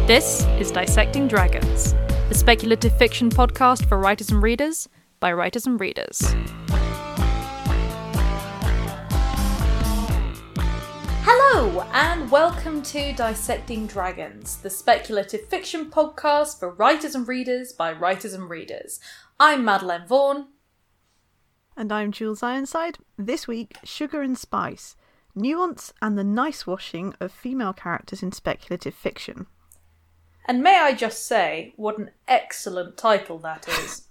This is Dissecting Dragons, the speculative fiction podcast for writers and readers by writers and readers. Hello, and welcome to Dissecting Dragons, the speculative fiction podcast for writers and readers by writers and readers. I'm Madeleine Vaughan. And I'm Jules Ironside. This week, Sugar and Spice, Nuance and the Nice Washing of Female Characters in Speculative Fiction. And may I just say, what an excellent title that is.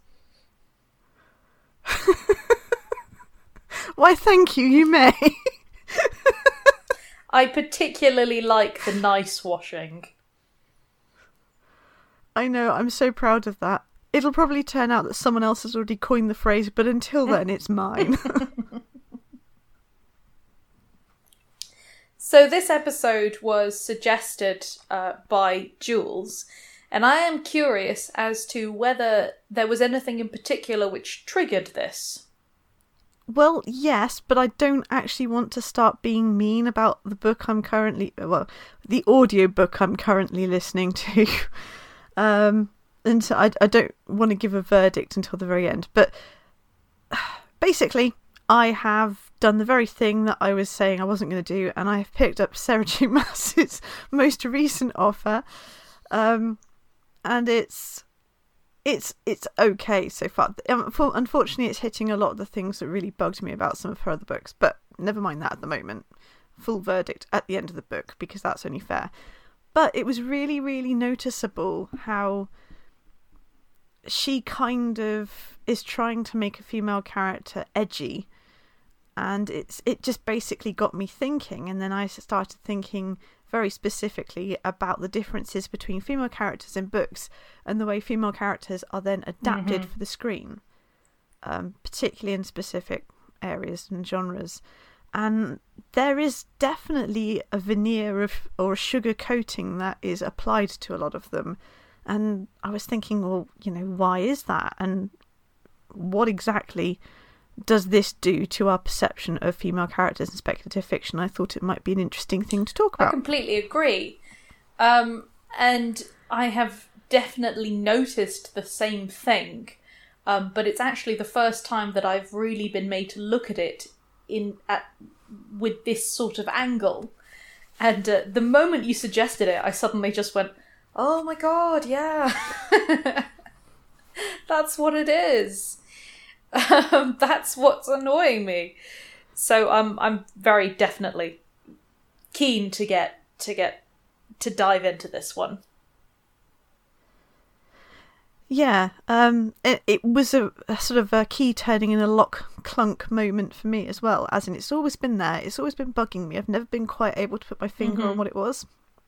Why, thank you, you may. I particularly like the nice washing. I know, I'm so proud of that. It'll probably turn out that someone else has already coined the phrase, but until then, it's mine. So this episode was suggested by Jules, and I am curious as to whether there was anything in particular which triggered this. Well, yes, but I don't actually want to start being mean about the book I'm currently... Well, the audiobook I'm currently listening to. And so I don't want to give a verdict until the very end. But basically, I have done the very thing that I was saying I wasn't going to do, and I have picked up Sarah J. Maas's most recent offer. And it's okay so far. Unfortunately, it's hitting a lot of the things that really bugged me about some of her other books, but never mind that at the moment. Full verdict at the end of the book, because that's only fair. But it was really, really noticeable how she kind of is trying to make a female character edgy, and it just basically got me thinking, and then I started thinking very specifically about the differences between female characters in books and the way female characters are then adapted for the screen, particularly in specific areas and genres. And there is definitely a veneer of, or a sugar coating that is applied to a lot of them. And I was thinking, well, why is that? And what exactly does this do to our perception of female characters in speculative fiction? I thought it might be an interesting thing to talk about. I completely agree. And I have definitely noticed the same thing. But it's actually the first time that I've really been made to look at it with this sort of angle. And the moment you suggested it, I suddenly just went, oh my god, yeah. That's what it is. That's what's annoying me. So I'm very definitely keen to dive into this one. Yeah, it was a sort of a key turning in a lock clunk moment for me as well, as in it's always been there, it's always been bugging me. I've never been quite able to put my finger on what it was.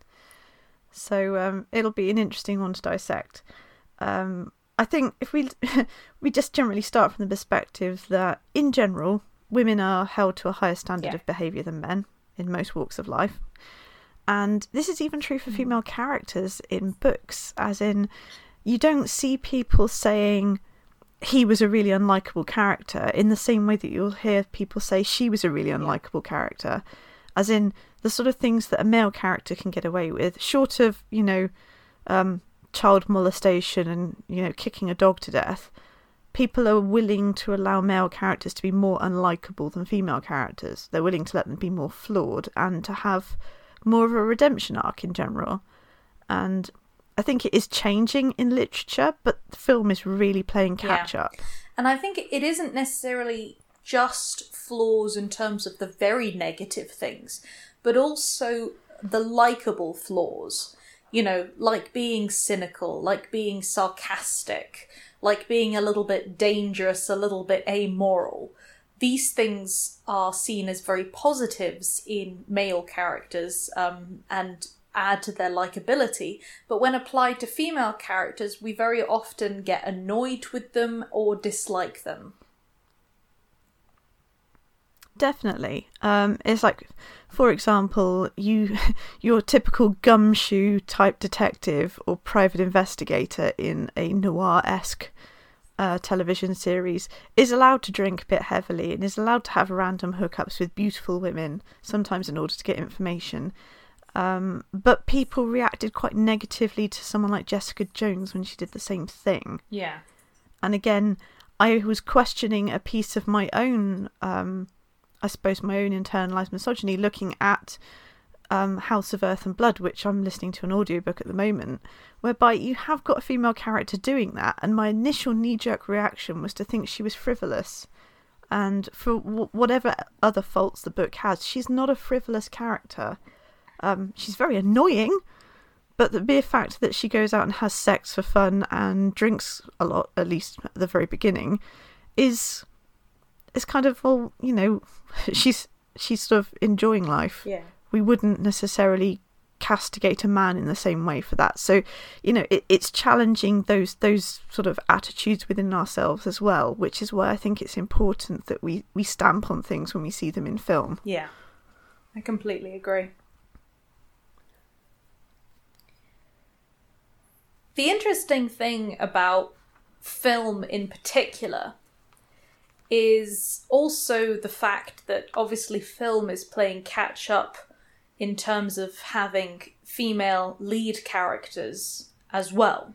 So it'll be an interesting one to dissect. I think if we just generally start from the perspective that, in general, women are held to a higher standard of behaviour than men in most walks of life. And this is even true for female characters in books, as in, you don't see people saying he was a really unlikable character in the same way that you'll hear people say she was a really unlikable character. As in, the sort of things that a male character can get away with, short of, child molestation and, kicking a dog to death, people are willing to allow male characters to be more unlikable than female characters. They're willing to let them be more flawed and to have more of a redemption arc in general. And I think it is changing in literature, but the film is really playing catch up. And I think it isn't necessarily just flaws in terms of the very negative things, but also the likeable flaws. Like being cynical, like being sarcastic, like being a little bit dangerous, a little bit amoral. These things are seen as very positives in male characters and add to their likability. But when applied to female characters, we very often get annoyed with them or dislike them. Definitely. It's like, for example, your typical gumshoe type detective or private investigator in a noir-esque television series is allowed to drink a bit heavily and is allowed to have random hookups with beautiful women, sometimes in order to get information. But people reacted quite negatively to someone like Jessica Jones when she did the same thing. Yeah. And again, I was questioning a piece of my own, I suppose, my own internalised misogyny, looking at House of Earth and Blood, which I'm listening to an audiobook at the moment, whereby you have got a female character doing that, and my initial knee-jerk reaction was to think she was frivolous. And for whatever other faults the book has, she's not a frivolous character. She's very annoying, but the mere fact that she goes out and has sex for fun and drinks a lot, at least at the very beginning, is kind of, well, you know, she's sort of enjoying life. Yeah. We wouldn't necessarily castigate a man in the same way for that. So, you know, it's challenging those sort of attitudes within ourselves as well, which is why I think it's important that we stamp on things when we see them in film. Yeah, I completely agree. The interesting thing about film in particular is also the fact that obviously film is playing catch up in terms of having female lead characters as well.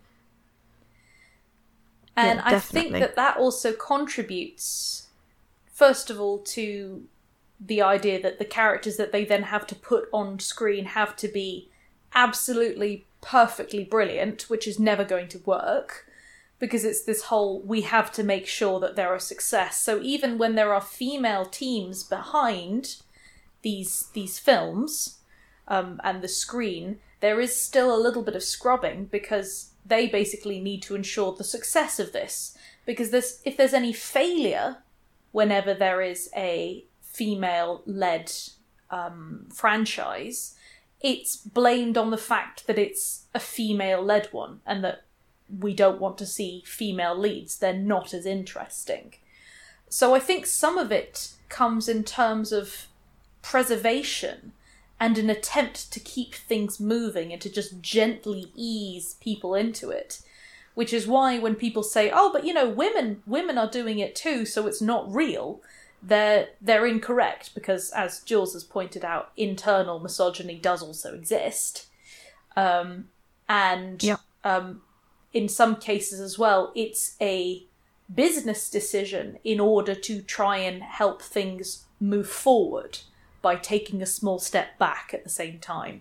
And Yeah, I think that also contributes, first of all, to the idea that the characters that they then have to put on screen have to be absolutely perfectly brilliant, which is never going to work, because it's this whole, we have to make sure that they're a success. So even when there are female teams behind these films and the screen, there is still a little bit of scrubbing, because they basically need to ensure the success of this. Because if there's any failure whenever there is a female-led franchise, it's blamed on the fact that it's a female-led one, and that we don't want to see female leads. They're not as interesting. So I think some of it comes in terms of preservation and an attempt to keep things moving and to just gently ease people into it. Which is why when people say, oh, but you know, women are doing it too, so it's not real, they're incorrect, because as Jules has pointed out, internal misogyny does also exist. In some cases as well, it's a business decision in order to try and help things move forward by taking a small step back at the same time.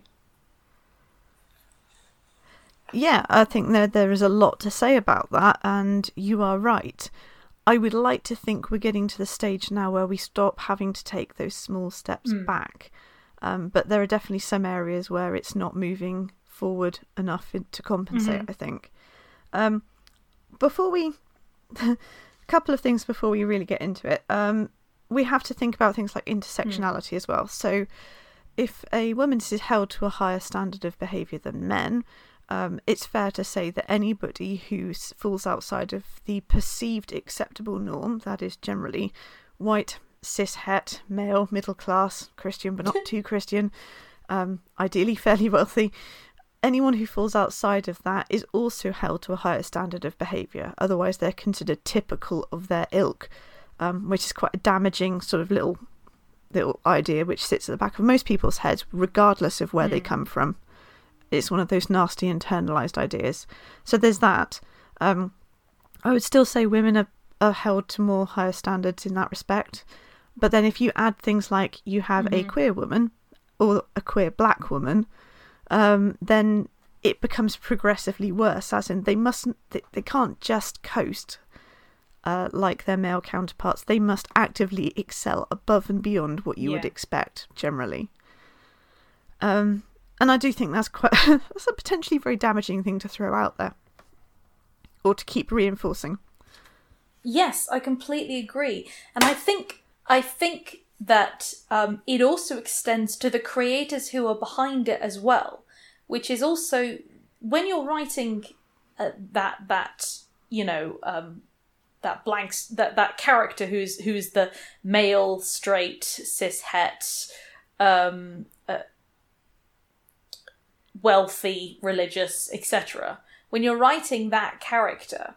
Yeah, I think there is a lot to say about that, and you are right. I would like to think we're getting to the stage now where we stop having to take those small steps back. But there are definitely some areas where it's not moving forward enough to compensate, I think. A couple of things before we really get into it. We have to think about things like intersectionality as well. So if a woman is held to a higher standard of behaviour than men, it's fair to say that anybody who falls outside of the perceived acceptable norm, that is generally white, cis-het, male, middle class, Christian but not too Christian, ideally fairly wealthy, anyone who falls outside of that is also held to a higher standard of behaviour. Otherwise they're considered typical of their ilk, which is quite a damaging sort of little idea which sits at the back of most people's heads, regardless of where they come from. It's one of those nasty internalised ideas. So there's that. I would still say women are held to more higher standards in that respect. But then if you add things like you have a queer woman or a queer black woman, then it becomes progressively worse, as in they can't just coast like their male counterparts. They must actively excel above and beyond what you would expect generally. And I do think that's that's a potentially very damaging thing to throw out there, or to keep reinforcing. Yes, I completely agree, and I think that it also extends to the creators who are behind it as well, which is also when you're writing that character who's the male, straight, cis-het, wealthy, religious, etc. When you're writing that character,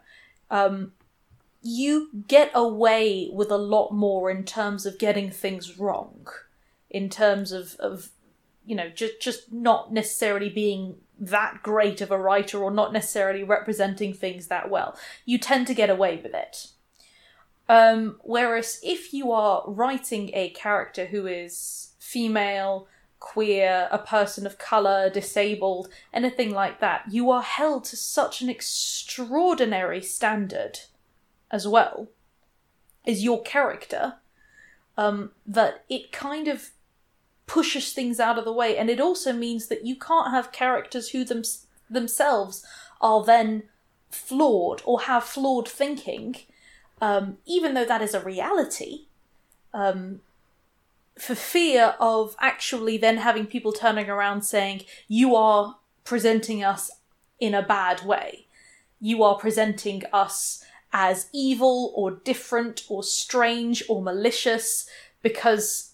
you get away with a lot more in terms of getting things wrong, in terms of just not necessarily being that great of a writer or not necessarily representing things that well. You tend to get away with it. Whereas if you are writing a character who is female, queer, a person of colour, disabled, anything like that, you are held to such an extraordinary standard as well as your character, that it kind of pushes things out of the way. And it also means that you can't have characters who themselves are then flawed or have flawed thinking, even though that is a reality, for fear of actually then having people turning around saying, you are presenting us in a bad way. You are presenting us as evil or different or strange or malicious because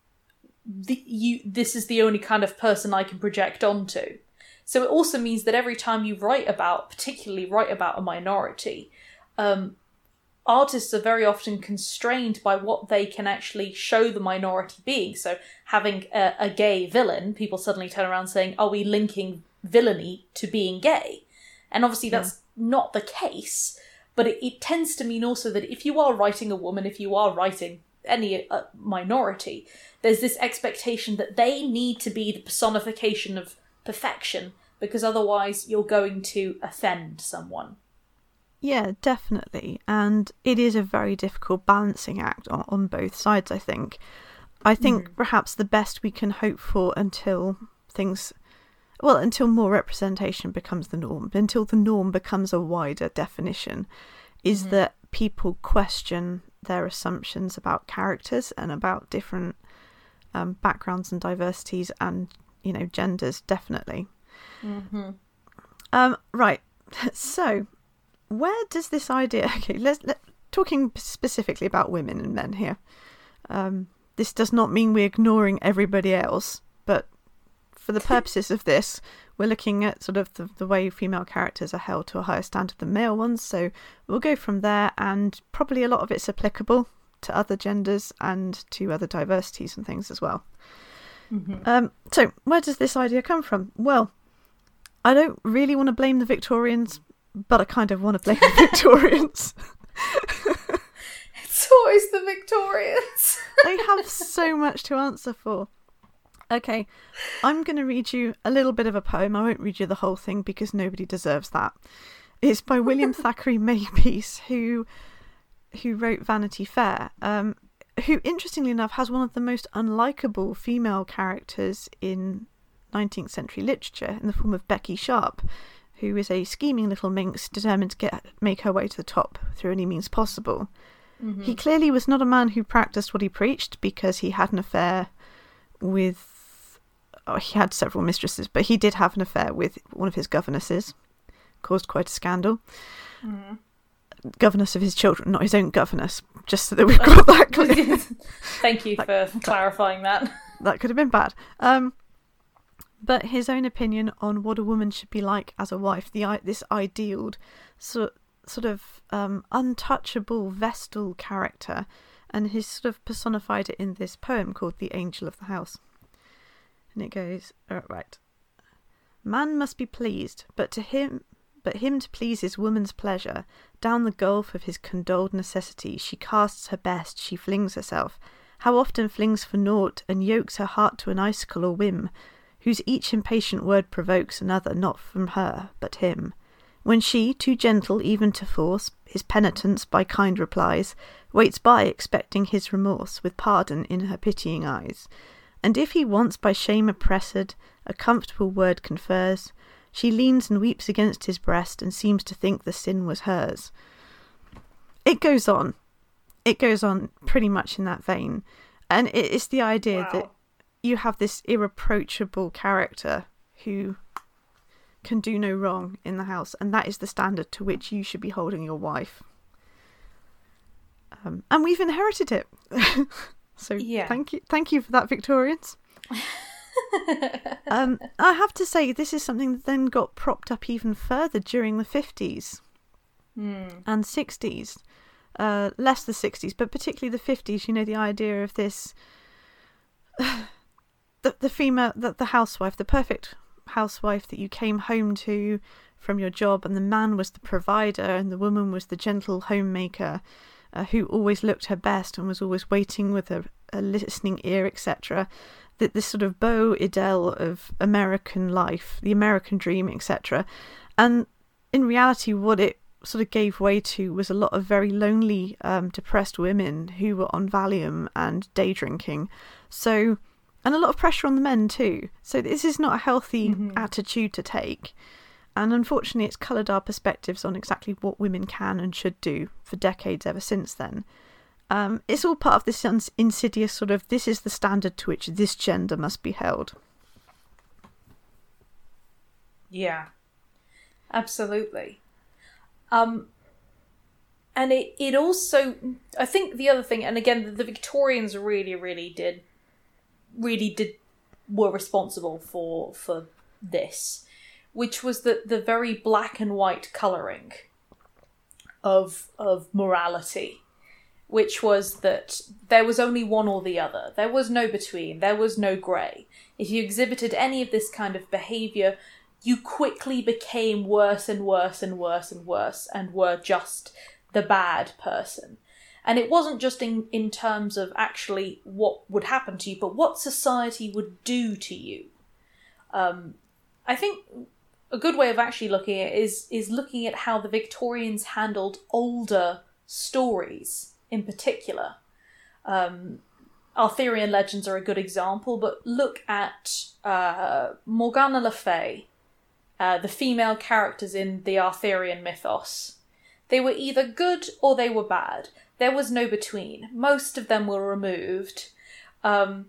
this is the only kind of person I can project onto. So it also means that every time you particularly write about a minority, artists are very often constrained by what they can actually show the minority being. So having a gay villain, people suddenly turn around saying, are we linking villainy to being gay? And obviously that's not the case, but it tends to mean also that if you are writing a woman, if you are writing any minority, there's this expectation that they need to be the personification of perfection, because otherwise you're going to offend someone. Yeah, definitely. And it is a very difficult balancing act on both sides, I think. I think perhaps the best we can hope for until more representation becomes the norm, until the norm becomes a wider definition, is that people question their assumptions about characters and about different backgrounds and diversities and, genders, definitely. Right. So, where does this idea... Okay, let's talking specifically about women and men here. This does not mean we're ignoring everybody else, but for the purposes of this, we're looking at sort of the way female characters are held to a higher standard than male ones. So we'll go from there, and probably a lot of it's applicable to other genders and to other diversities and things as well. So where does this idea come from? Well, I don't really want to blame the Victorians, but I kind of want to blame the Victorians. It's always the Victorians. They have so much to answer for. Okay, I'm going to read you a little bit of a poem. I won't read you the whole thing because nobody deserves that. It's by William Thackeray Makepeace, who wrote Vanity Fair, who, interestingly enough, has one of the most unlikable female characters in 19th century literature in the form of Becky Sharp, who is a scheming little minx determined to make her way to the top through any means possible. He clearly was not a man who practiced what he preached, because he had an affair with... he had several mistresses, but he did have an affair with one of his governesses. Caused quite a scandal. Governess of his children, not his own governess, just so that we've got that clear. Thank you for clarifying that. That could have been bad. But his own opinion on what a woman should be like as a wife, this idealed sort of untouchable Vestal character, and he's sort of personified it in this poem called The Angel of the House. And it goes, right. Man must be pleased, but him to please is woman's pleasure. Down the gulf of his condoled necessity she casts her best, she flings herself. How often flings for naught, and yokes her heart to an icicle or whim, whose each impatient word provokes another, not from her, but him. When she, too gentle even to force his penitence by kind replies, waits by, expecting his remorse, with pardon in her pitying eyes. And if he once by shame oppressed, a comfortable word confers, she leans and weeps against his breast, and seems to think the sin was hers. It goes on. It goes on pretty much in that vein. And it's the idea that you have this irreproachable character who can do no wrong in the house, and that is the standard to which you should be holding your wife. And we've inherited it. So thank you for that, Victorians. I have to say, this is something that then got propped up even further during the 50s and 60s. Less the 60s, but particularly the 50s, the idea of this... the the female, the housewife, the perfect housewife that you came home to from your job, and the man was the provider and the woman was the gentle homemaker, who always looked her best and was always waiting with a listening ear, etc. That this sort of beau ideal of American life, the American dream, etc. And in reality, what it sort of gave way to was a lot of very lonely, depressed women who were on Valium and day drinking. So, and a lot of pressure on the men too. So this is not a healthy attitude to take. And unfortunately, it's coloured our perspectives on exactly what women can and should do for decades ever since then. It's all part of this insidious sort of, this is the standard to which this gender must be held. Yeah, absolutely. And it also, I think the other thing, and again, the Victorians were responsible for this, which was the very black and white colouring of morality, which was that there was only one or the other. There was no between. There was no grey. If you exhibited any of this kind of behaviour, you quickly became worse and worse and worse and worse and were just the bad person. And it wasn't just in terms of actually what would happen to you, but what society would do to you. I think a good way of actually looking at it is looking at how the Victorians handled older stories in particular. Arthurian legends are a good example, but look at Morgana Le Fay, the female characters in the Arthurian mythos. They were either good or they were bad. There was no between. Most of them were removed. And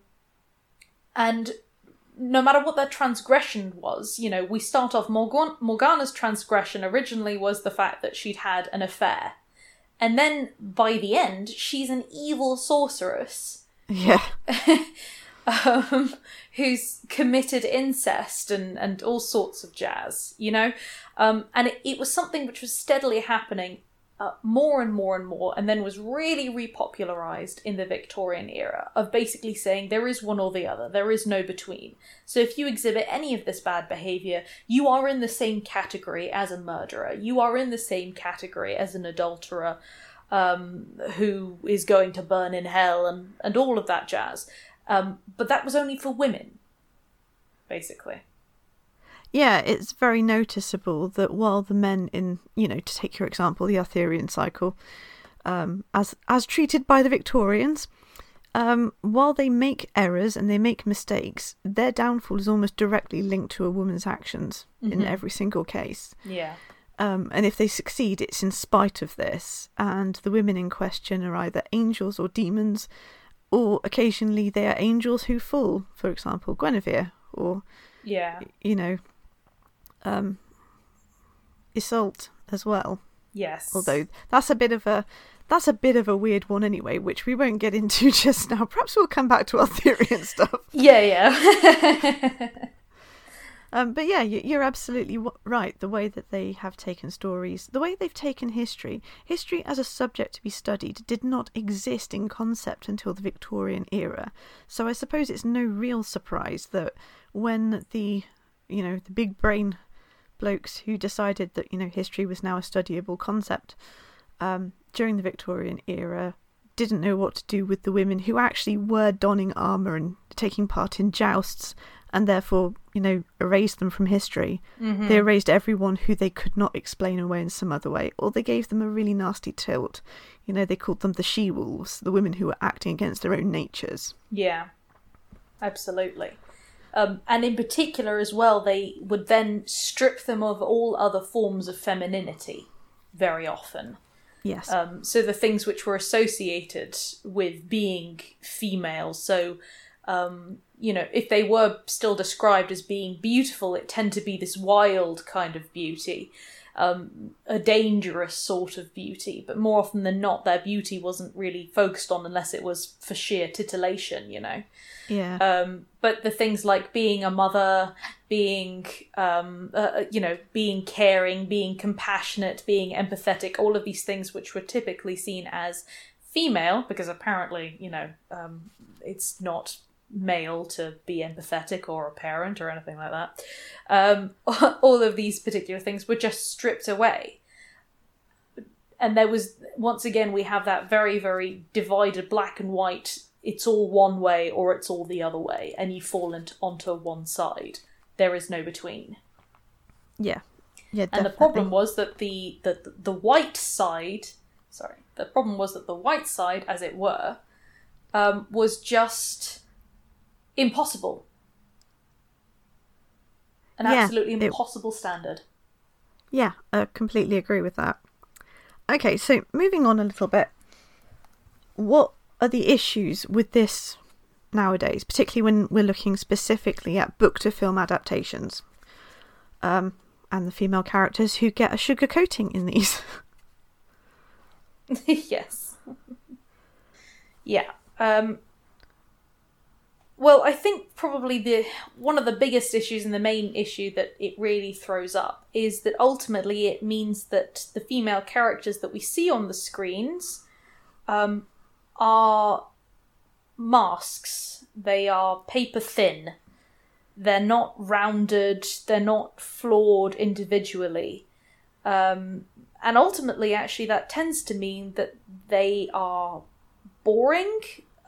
no matter what their transgression was, we start off, Morgana's transgression originally was the fact that she'd had an affair. And then, by the end, she's an evil sorceress. Yeah. Who's committed incest and all sorts of jazz, And it was something which was steadily happening more and more and more, and then was really repopularised in the Victorian era, of basically saying there is one or the other, there is no between. So if you exhibit any of this bad behaviour, you are in the same category as a murderer, you are in the same category as an adulterer, who is going to burn in hell, and all of that jazz. But that was only for women, basically. Yeah, it's very noticeable that while the men in, to take your example, the Arthurian cycle, as treated by the Victorians, while they make errors and they make mistakes, their downfall is almost directly linked to a woman's actions in every single case. Yeah. And if they succeed, it's in spite of this. And the women in question are either angels or demons, or occasionally they are angels who fall, for example, Guinevere, or, Iseult as well. Yes. Although that's a bit of a weird one anyway, which we won't get into just now. Perhaps we'll come back to Arthurian stuff. Yeah. But yeah, you're absolutely right. The way that they have taken stories, the way they've taken history as a subject to be studied did not exist in concept until the Victorian era. So I suppose it's no real surprise that when the big brain blokes who decided that, history was now a studyable concept, during the Victorian era, didn't know what to do with the women who actually were donning armour and taking part in jousts, and therefore, erased them from history. Mm-hmm. They erased everyone who they could not explain away in some other way, or they gave them a really nasty tilt. They called them the she-wolves, the women who were acting against their own natures. Yeah, absolutely. And in particular as well, they would then strip them of all other forms of femininity very often. Yes. So the things which were associated with being female, so... if they were still described as being beautiful, it tended to be this wild kind of beauty, a dangerous sort of beauty. But more often than not, their beauty wasn't really focused on unless it was for sheer titillation, Yeah. But the things like being a mother, being, being caring, being compassionate, being empathetic, all of these things which were typically seen as female, because apparently, it's not male to be empathetic or a parent or anything like that. All of these particular things were just stripped away. And there was, once again, we have that very, very divided black and white, it's all one way or it's all the other way, and you fall onto one side. There is no between. Yeah. Yeah, definitely. And the problem was that the white side, the problem was that the white side, as it were, was just impossible. An absolutely impossible standard. Yeah, I completely agree with that. Okay, so moving on a little bit. What are the issues with this nowadays, particularly when we're looking specifically at book-to-film adaptations? And the female characters who get a sugar coating in these. Yes. Yeah. Well, I think probably one of the biggest issues and the main issue that it really throws up is that ultimately it means that the female characters that we see on the screens are masks. They are paper thin. They're not rounded. They're not flawed individually. And ultimately, actually, that tends to mean that they are boring.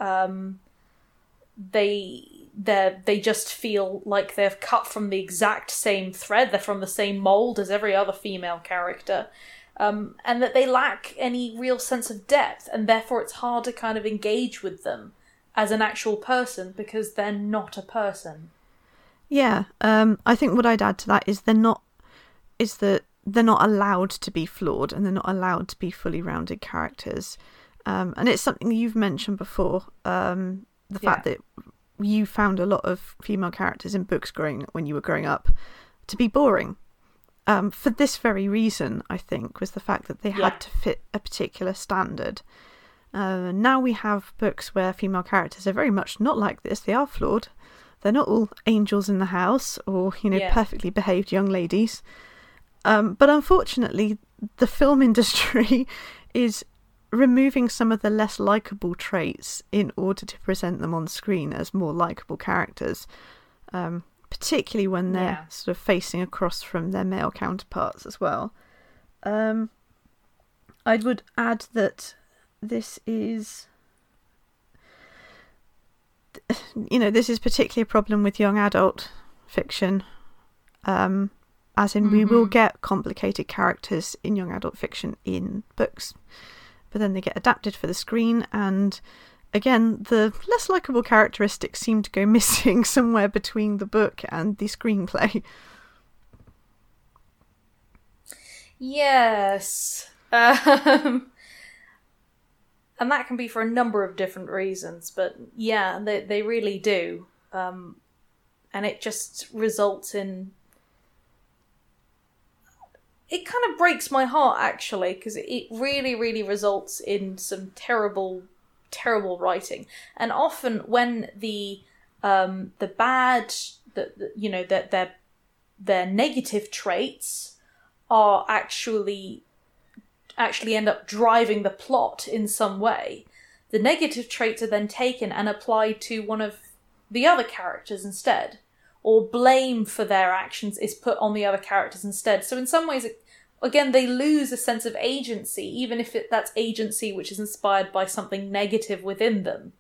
They just feel like they're cut from the exact same thread. They're from the same mold as every other female character. And that they lack any real sense of depth, and therefore it's hard to kind of engage with them as an actual person because they're not a person. Yeah, I think what I'd add to that is they're not allowed to be flawed, and they're not allowed to be fully rounded characters. And it's something you've mentioned before, the fact that you found a lot of female characters in books when you were growing up to be boring. For this very reason, I think, was the fact that they had to fit a particular standard. Now we have books where female characters are very much not like this. They are flawed. They're not all angels in the house or, perfectly behaved young ladies. But unfortunately, the film industry is removing some of the less likeable traits in order to present them on screen as more likeable characters, particularly when they're sort of facing across from their male counterparts as well. I would add that this is... this is particularly a problem with young adult fiction, as in we will get complicated characters in young adult fiction in books, but then they get adapted for the screen, and again the less likeable characteristics seem to go missing somewhere between the book and the screenplay. Yes. And that can be for a number of different reasons, but yeah, they really do. And it just results in... It kind of breaks my heart, actually, because it really, really results in some terrible, terrible writing. And often when the bad, their negative traits are actually end up driving the plot in some way, the negative traits are then taken and applied to one of the other characters instead, or blame for their actions is put on the other characters instead. So in some ways, again, they lose a sense of agency, even if that's agency which is inspired by something negative within them.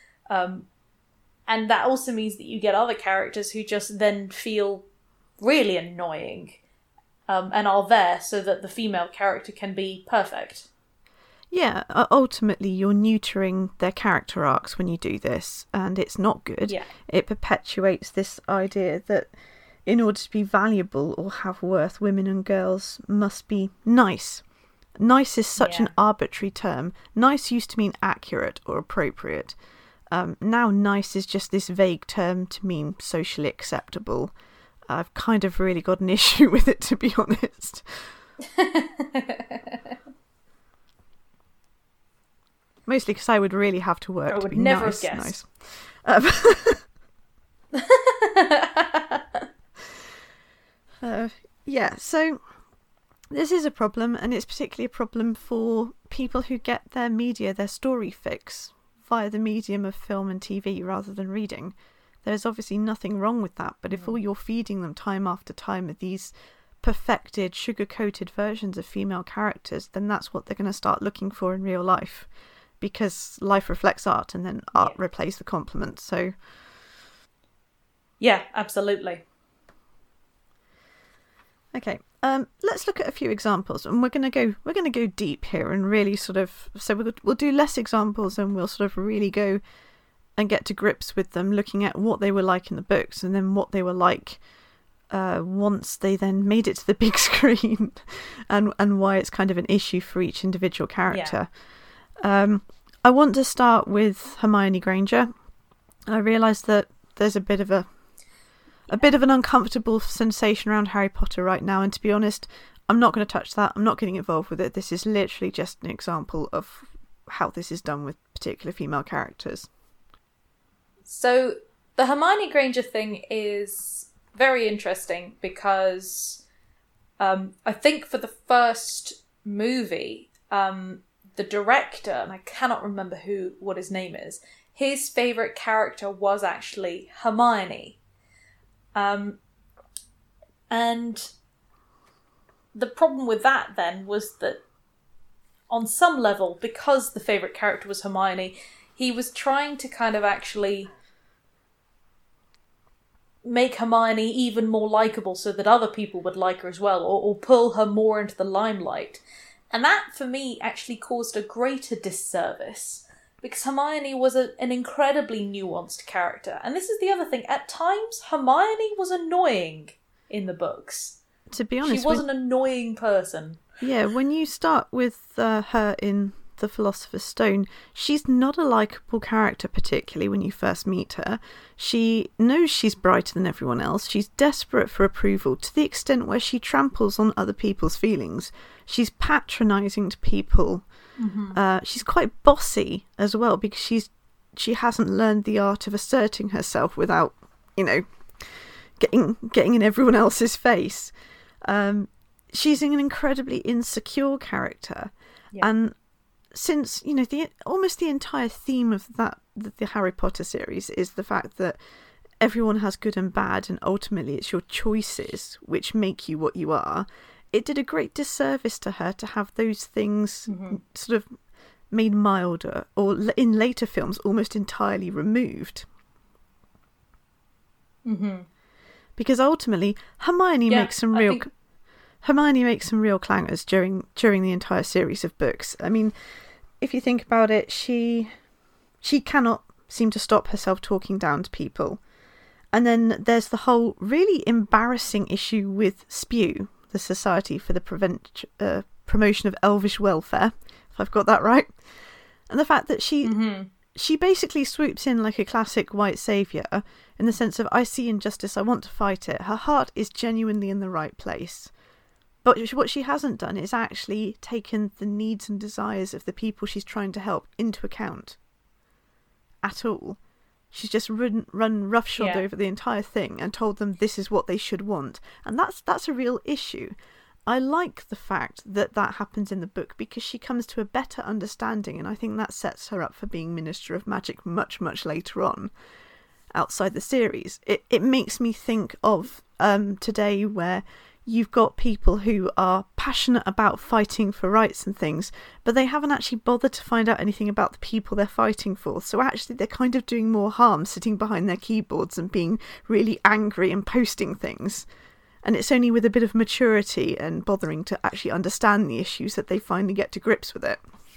And that also means that you get other characters who just then feel really annoying, and are there so that the female character can be perfect. Yeah, ultimately you're neutering their character arcs when you do this, and it's not good. Yeah. It perpetuates this idea that in order to be valuable or have worth, women and girls must be nice. Nice is such an arbitrary term. Nice used to mean accurate or appropriate. Now nice is just this vague term to mean socially acceptable. I've kind of really got an issue with it, to be honest. Mostly because I would really have to work to be never nice. have guessed. Yeah, so this is a problem, and it's particularly a problem for people who get their media, their story fix, via the medium of film and TV rather than reading. There's obviously nothing wrong with that, but if all you're feeding them time after time are these perfected, sugar-coated versions of female characters, then that's what they're going to start looking for in real life, because life reflects art, and then art replaces the compliment. So, yeah, absolutely. Okay, let's look at a few examples, and we're going to go deep here and really sort of. So we'll do less examples, and we'll sort of really go and get to grips with them, looking at what they were like in the books, and then what they were like once they then made it to the big screen, and why it's kind of an issue for each individual character. Yeah. I want to start with Hermione Granger. I realise that there's a bit of an uncomfortable sensation around Harry Potter right now, and to be honest, I'm not going to touch that. I'm not getting involved with it. This is literally just an example of how this is done with particular female characters. So the Hermione Granger thing is very interesting because I think for the first movie, the director, and I cannot remember what his name is, his favourite character was actually Hermione. And the problem with that then was that on some level, because the favourite character was Hermione, he was trying to kind of actually make Hermione even more likeable so that other people would like her as well, or pull her more into the limelight. And that, for me, actually caused a greater disservice, because Hermione was an incredibly nuanced character. And this is the other thing. At times, Hermione was annoying in the books. To be honest, she was an annoying person. Yeah, when you start with her in The Philosopher's Stone, she's not a likeable character particularly when you first meet her. She knows she's brighter than everyone else. She's desperate for approval to the extent where she tramples on other people's feelings. She's patronising to people. Mm-hmm. She's quite bossy as well, because she hasn't learned the art of asserting herself without, getting in everyone else's face. She's an incredibly insecure character, and since almost the entire theme of the Harry Potter series is the fact that everyone has good and bad, and ultimately it's your choices which make you what you are, it did a great disservice to her to have those things sort of made milder, or in later films almost entirely removed. Mm-hmm. Because ultimately Hermione makes some real clangers during the entire series of books. I mean, if you think about it, she cannot seem to stop herself talking down to people. And then there's the whole really embarrassing issue with SPEW, the Society for the Promotion of Elvish Welfare, if I've got that right. And the fact that she basically swoops in like a classic white saviour, in the sense of, I see injustice, I want to fight it. Her heart is genuinely in the right place. But what she hasn't done is actually taken the needs and desires of the people she's trying to help into account at all. She's just run roughshod over the entire thing and told them this is what they should want. And that's a real issue. I like the fact that happens in the book, because she comes to a better understanding, and I think that sets her up for being Minister of Magic much, much later on outside the series. It makes me think of today, where you've got people who are passionate about fighting for rights and things, but they haven't actually bothered to find out anything about the people they're fighting for. So actually they're kind of doing more harm sitting behind their keyboards and being really angry and posting things. And it's only with a bit of maturity and bothering to actually understand the issues that they finally get to grips with it.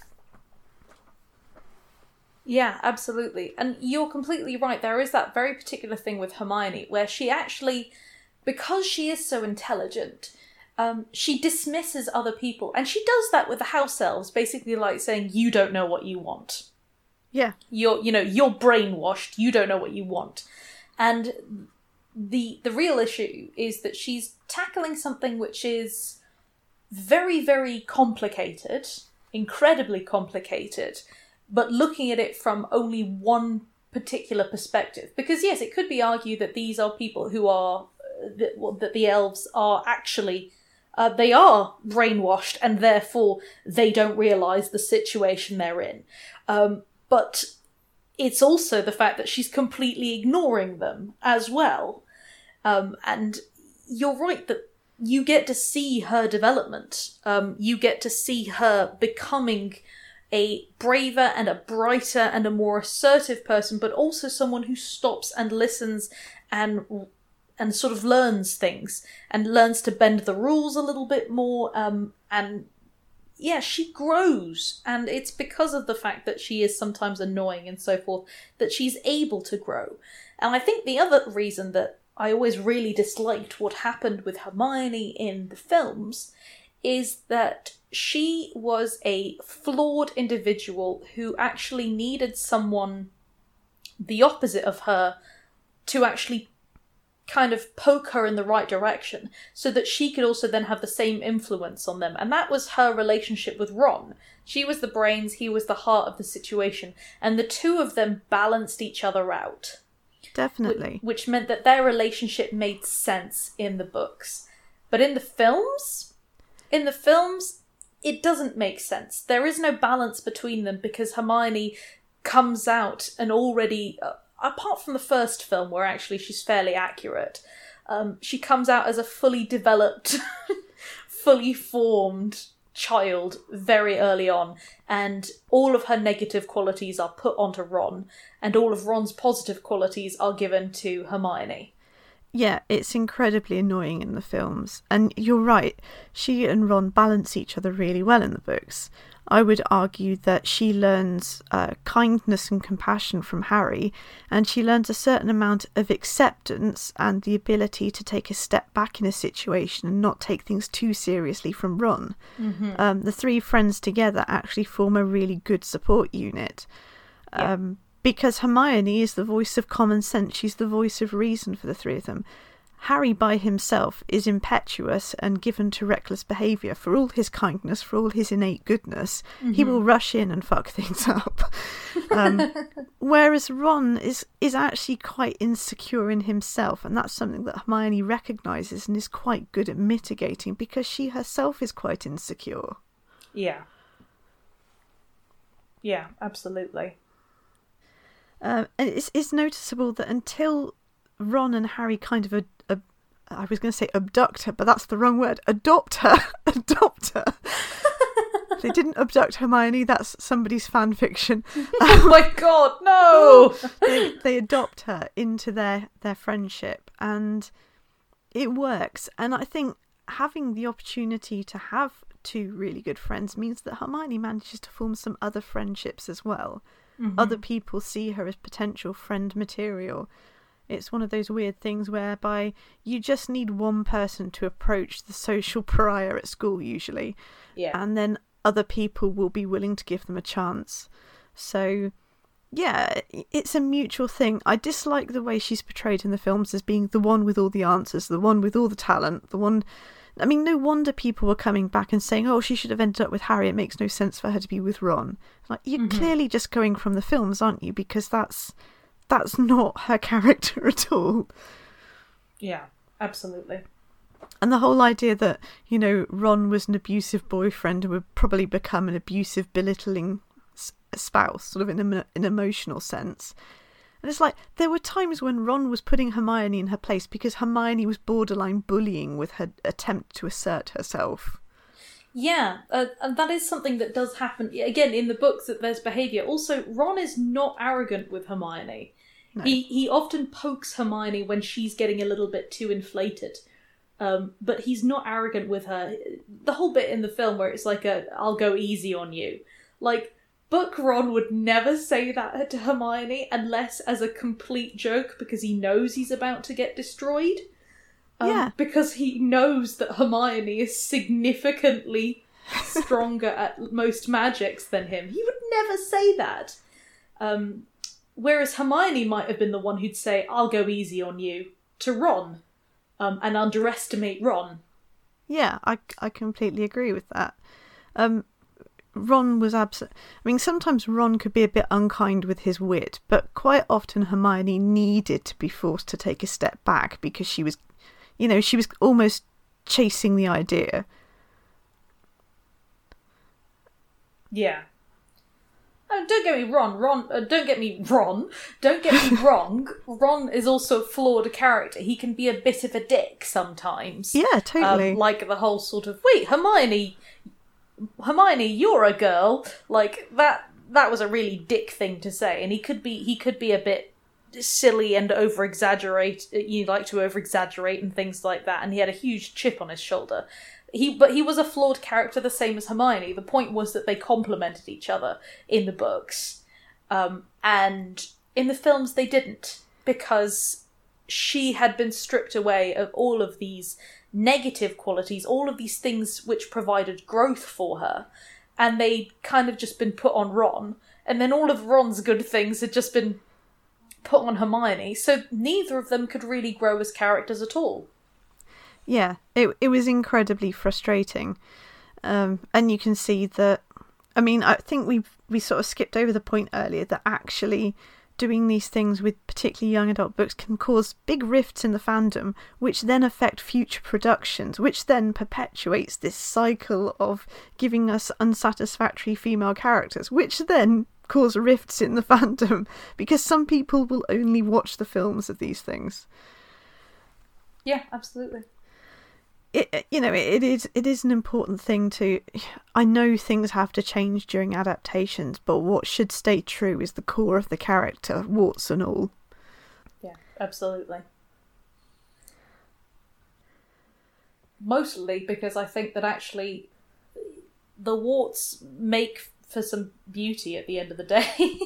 Yeah, absolutely. And you're completely right. There is that very particular thing with Hermione where she actually, because she is so intelligent, she dismisses other people. And she does that with the house elves, basically like saying, you don't know what you want. Yeah. You're brainwashed, you don't know what you want. And the real issue is that she's tackling something which is very, very complicated, incredibly complicated, but looking at it from only one particular perspective. Because yes, it could be argued that these are people who are, that the elves are actually, they are brainwashed, and therefore they don't realise the situation they're in. But it's also the fact that she's completely ignoring them as well. And you're right that you get to see her development. You get to see her becoming a braver and a brighter and a more assertive person, but also someone who stops and listens and sort of learns things and learns to bend the rules a little bit more. And yeah, she grows, and it's because of the fact that she is sometimes annoying and so forth that she's able to grow. And I think the other reason that I always really disliked what happened with Hermione in the films is that she was a flawed individual who actually needed someone the opposite of her to actually kind of poke her in the right direction so that she could also then have the same influence on them. And that was her relationship with Ron. She was the brains, he was the heart of the situation, and the two of them balanced each other out. Definitely. Which meant that their relationship made sense in the books. But in the films, it doesn't make sense. There is no balance between them because Hermione comes out and already, apart from the first film where actually she's fairly accurate, she comes out as a fully developed, fully formed child very early on, and all of her negative qualities are put onto Ron, and all of Ron's positive qualities are given to Hermione. Yeah, it's incredibly annoying in the films. And you're right, she and Ron balance each other really well in the books. I would argue that she learns kindness and compassion from Harry, and she learns a certain amount of acceptance and the ability to take a step back in a situation and not take things too seriously from Ron. Mm-hmm. The three friends together actually form a really good support unit. Yeah. Because Hermione is the voice of common sense. She's the voice of reason for the three of them. Harry by himself is impetuous and given to reckless behaviour. For all his kindness, for all his innate goodness, he will rush in and fuck things up. Whereas Ron is actually quite insecure in himself, and that's something that Hermione recognises and is quite good at mitigating because she herself is quite insecure. Yeah. Yeah, absolutely. And it's noticeable that until Ron and Harry kind of I was going to say abduct her, but that's the wrong word. Adopt her. They didn't abduct Hermione. That's somebody's fan fiction. Oh my god, no! They adopt her into their friendship, and it works. And I think having the opportunity to have two really good friends means that Hermione manages to form some other friendships as well. Mm-hmm. Other people see her as potential friend material. It's one of those weird things whereby you just need one person to approach the social pariah at school usually. Yeah. And then other people will be willing to give them a chance. So, yeah, it's a mutual thing. I dislike the way she's portrayed in the films as being the one with all the answers, the one with all the talent, the one... I mean, no wonder people were coming back and saying, oh, she should have ended up with Harry. It makes no sense for her to be with Ron. Like, you're clearly just going from the films, aren't you? Because that's not her character at all. Yeah, absolutely. And the whole idea that, you know, Ron was an abusive boyfriend and would probably become an abusive, belittling spouse, sort of in an emotional sense. And it's like, there were times when Ron was putting Hermione in her place because Hermione was borderline bullying with her attempt to assert herself. Yeah, and that is something that does happen. Again, in the books, that there's behaviour. Also, Ron is not arrogant with Hermione. No. He often pokes Hermione when she's getting a little bit too inflated. But he's not arrogant with her. The whole bit in the film where it's like I'll go easy on you. Like, Book Ron would never say that to Hermione unless as a complete joke because he knows he's about to get destroyed. Yeah. Because he knows that Hermione is significantly stronger at most magics than him. He would never say that. Whereas Hermione might have been the one who'd say, I'll go easy on you, to Ron, and underestimate Ron. Yeah, I completely agree with that. Ron was I mean, sometimes Ron could be a bit unkind with his wit, but quite often Hermione needed to be forced to take a step back because she was, you know, she was almost chasing the idea. Yeah. Oh, don't get me wrong. Don't get me wrong. Don't get me wrong. Ron is also a flawed character. He can be a bit of a dick sometimes. Yeah, totally. Like the whole sort of wait, Hermione, you're a girl. Like that. That was a really dick thing to say, and he could be a bit silly and over-exaggerate. You like to over-exaggerate and things like that. And he had a huge chip on his shoulder. But he was a flawed character, the same as Hermione. The point was that they complemented each other in the books. And in the films they didn't, because she had been stripped away of all of these negative qualities, all of these things which provided growth for her, and they'd kind of just been put on Ron, and then all of Ron's good things had just been put on Hermione, so neither of them could really grow as characters at all. Yeah, it was incredibly frustrating. And you can see that, I mean, I think we sort of skipped over the point earlier that actually doing these things with particularly young adult books can cause big rifts in the fandom, which then affect future productions, which then perpetuates this cycle of giving us unsatisfactory female characters, which then cause rifts in the fandom, because some people will only watch the films of these things. Yeah, absolutely. It is an important thing to... I know things have to change during adaptations, but what should stay true is the core of the character, warts and all. Yeah, absolutely. Mostly because I think that actually the warts make for some beauty at the end of the day.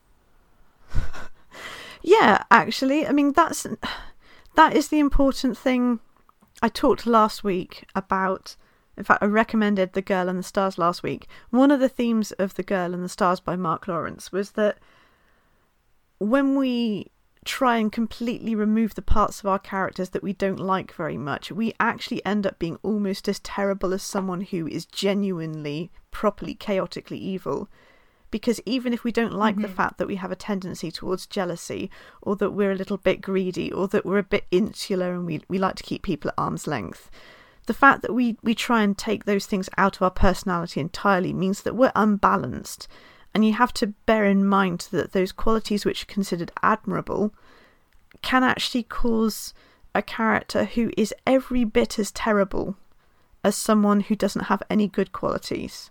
Yeah, actually, I mean, that is the important thing. I talked last week about, in fact, I recommended The Girl and the Stars last week. One of the themes of The Girl and the Stars by Mark Lawrence was that when we try and completely remove the parts of our characters that we don't like very much, we actually end up being almost as terrible as someone who is genuinely, properly, chaotically evil. Because even if we don't like the fact that we have a tendency towards jealousy, or that we're a little bit greedy, or that we're a bit insular and we like to keep people at arm's length, the fact that we try and take those things out of our personality entirely means that we're unbalanced. And you have to bear in mind that those qualities which are considered admirable can actually cause a character who is every bit as terrible as someone who doesn't have any good qualities.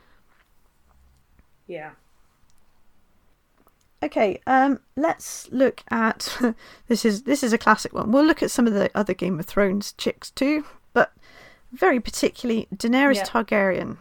Yeah. Okay, let's look at... This is a classic one. We'll look at some of the other Game of Thrones chicks too, but very particularly Daenerys Targaryen,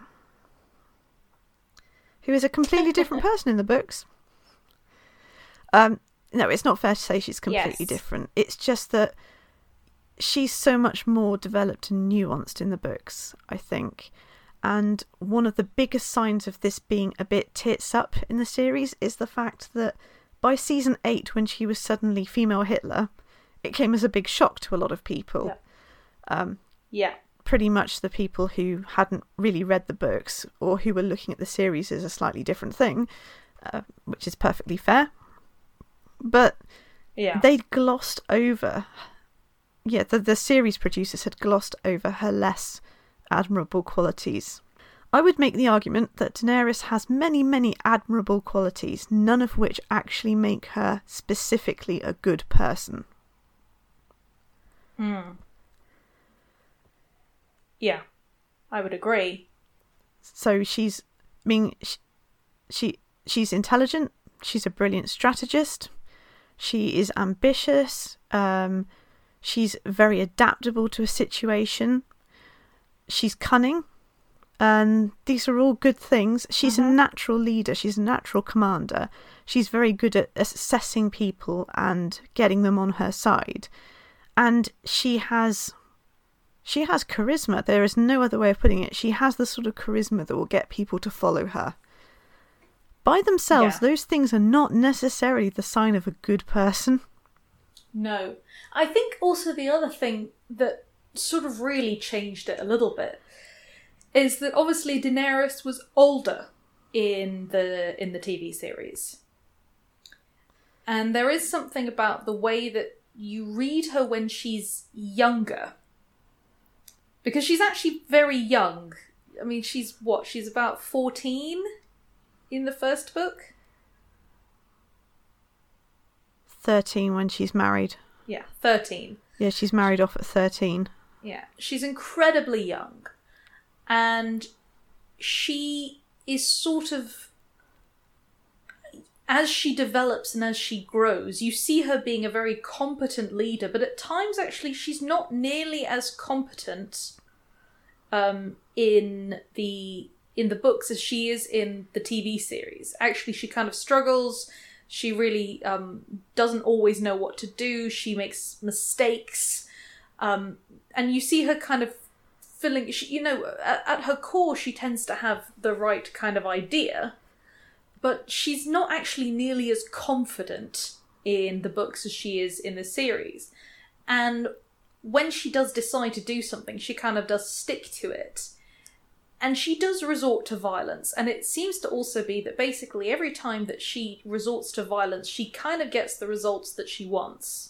who is a completely different person in the books. No, it's not fair to say she's completely different. It's just that she's so much more developed and nuanced in the books, I think. And one of the biggest signs of this being a bit tits up in the series is the fact that by season 8, when she was suddenly female Hitler, it came as a big shock to a lot of people. Pretty much the people who hadn't really read the books or who were looking at the series as a slightly different thing, which is perfectly fair. But they'd glossed over... Yeah, the series producers had glossed over her less admirable qualities. I would make the argument that Daenerys has many, many admirable qualities, none of which actually make her specifically a good person. Yeah, I would agree. So she's intelligent, she's a brilliant strategist, she is ambitious, she's very adaptable to a situation, she's cunning, and these are all good things. She's a natural leader, she's a natural commander, she's very good at assessing people and getting them on her side, and she has charisma. There is no other way of putting it. She has the sort of charisma that will get people to follow her. By themselves, those things are not necessarily the sign of a good person. No. I think also the other thing that sort of really changed it a little bit is that obviously Daenerys was older in the TV series. And there is something about the way that you read her when she's younger. Because she's actually very young. I mean, she's about 14? in the first book? 13 when she's married. Yeah, 13. Yeah, she's married off at 13. Yeah, she's incredibly young. And she is sort of... As she develops and as she grows, you see her being a very competent leader, but at times, actually, she's not nearly as competent in the books as she is in the TV series. Actually, she kind of struggles. She really doesn't always know what to do. She makes mistakes. And you see her kind of feeling... at her core, she tends to have the right kind of idea, but she's not actually nearly as confident in the books as she is in the series. And when she does decide to do something, she kind of does stick to it. And she does resort to violence. And it seems to also be that basically every time that she resorts to violence, she kind of gets the results that she wants.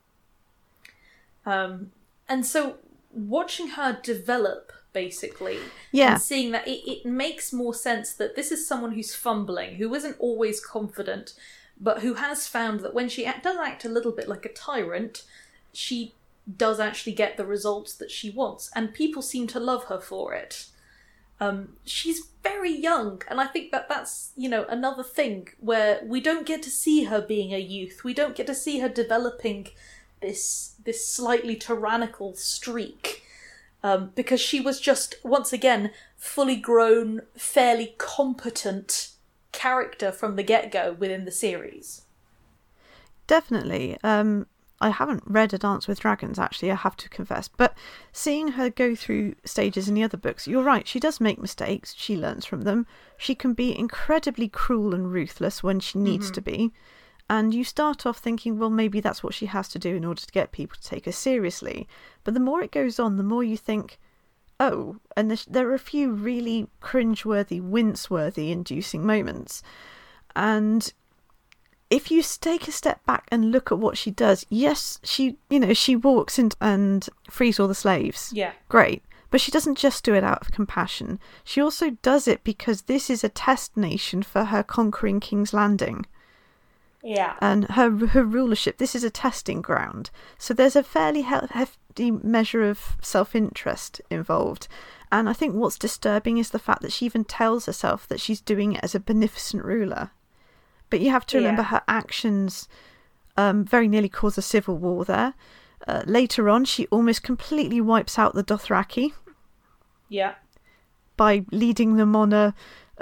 And so watching her develop, basically, and seeing that it makes more sense that this is someone who's fumbling, who isn't always confident, but who has found that when she does act a little bit like a tyrant, she does actually get the results that she wants, and people seem to love her for it. She's very young, and I think that that's, another thing where we don't get to see her being a youth. We don't get to see her developing this slightly tyrannical streak. Because she was just, once again, fully grown, fairly competent character from the get-go within the series. Definitely. I haven't read A Dance with Dragons, actually, I have to confess. But seeing her go through stages in the other books, you're right, she does make mistakes. She learns from them. She can be incredibly cruel and ruthless when she needs to be. And you start off thinking, well, maybe that's what she has to do in order to get people to take her seriously. But the more it goes on, the more you think, oh, and there are a few really cringeworthy, wince-worthy inducing moments. And if you take a step back and look at what she does, yes, she walks in and frees all the slaves. Yeah. Great. But she doesn't just do it out of compassion. She also does it because this is a test nation for her conquering King's Landing. Yeah. And her rulership, this is a testing ground. So there's a fairly hefty measure of self-interest involved. And I think what's disturbing is the fact that she even tells herself that she's doing it as a beneficent ruler. But you have to remember her actions very nearly cause a civil war there. Later on, she almost completely wipes out the Dothraki. Yeah. By leading them on a,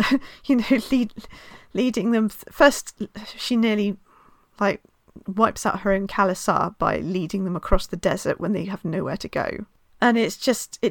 leading them first. She nearly wipes out her own Khalasar by leading them across the desert when they have nowhere to go. And it's just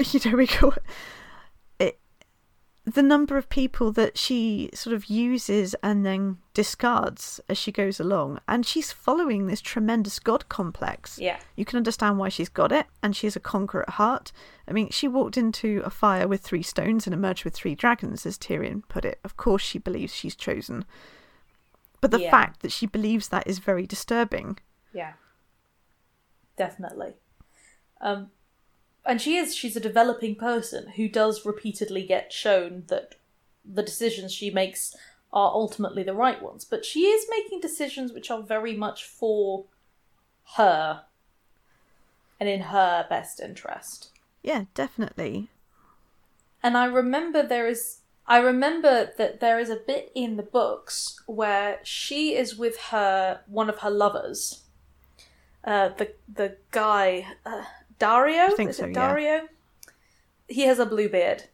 the number of people that she sort of uses and then discards as she goes along, and she's following this tremendous god complex. Yeah, you can understand why she's got it, and she's a conqueror at heart. I mean, she walked into a fire with 3 stones and emerged with 3 dragons, as Tyrion put it. Of course she believes she's chosen, but the fact that she believes that is very disturbing. Yeah, definitely. And she's a developing person who does repeatedly get shown that the decisions she makes are ultimately the right ones. But she is making decisions which are very much for her and in her best interest. Yeah, definitely. And I remember that there is a bit in the books where she is with one of her lovers, the guy... Dario? I think Is so, it Dario? Yeah. He has a blue beard.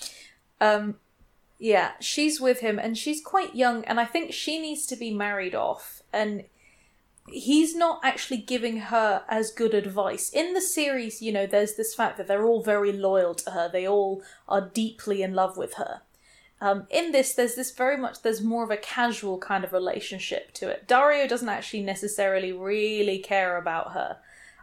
Yeah, she's with him, and she's quite young, and I think she needs to be married off, and he's not actually giving her as good advice. In the series, there's this fact that they're all very loyal to her. They all are deeply in love with her. In this, there's more of a casual kind of relationship to it. Dario doesn't actually necessarily really care about her.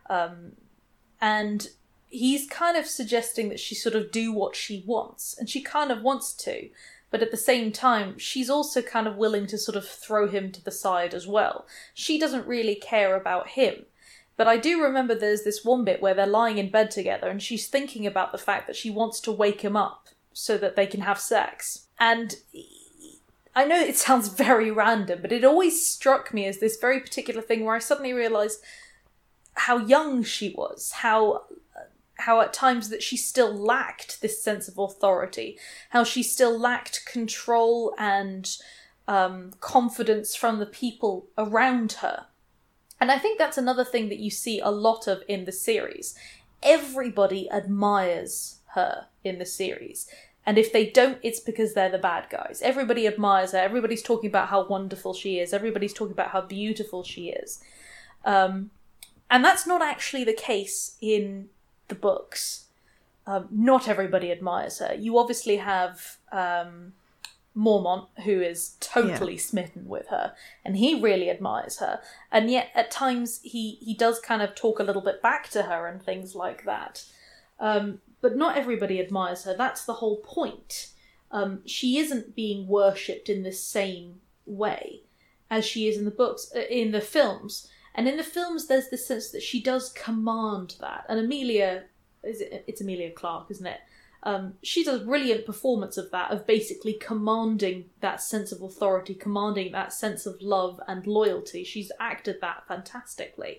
And he's kind of suggesting that she sort of do what she wants, and she kind of wants to, but at the same time, she's also kind of willing to sort of throw him to the side as well. She doesn't really care about him. But I do remember there's this one bit where they're lying in bed together, and she's thinking about the fact that she wants to wake him up so that they can have sex. And I know it sounds very random, but it always struck me as this very particular thing where I suddenly realised how young she was, how at times that she still lacked this sense of authority, how she still lacked control and confidence from the people around her. And I think that's another thing that you see a lot of in the series. Everybody admires her in the series. And if they don't, it's because they're the bad guys. Everybody admires her. Everybody's talking about how wonderful she is. Everybody's talking about how beautiful she is. And that's not actually the case in the books. Not everybody admires her. You obviously have Mormont, who is totally smitten with her, and he really admires her. And yet, at times, he does kind of talk a little bit back to her and things like that. But not everybody admires her. That's the whole point. She isn't being worshipped in the same way as she is in the books, in the films. And in the films, there's this sense that she does command that. And it's Emilia Clarke, isn't it? She does a brilliant performance of that, of basically commanding that sense of authority, commanding that sense of love and loyalty. She's acted that fantastically.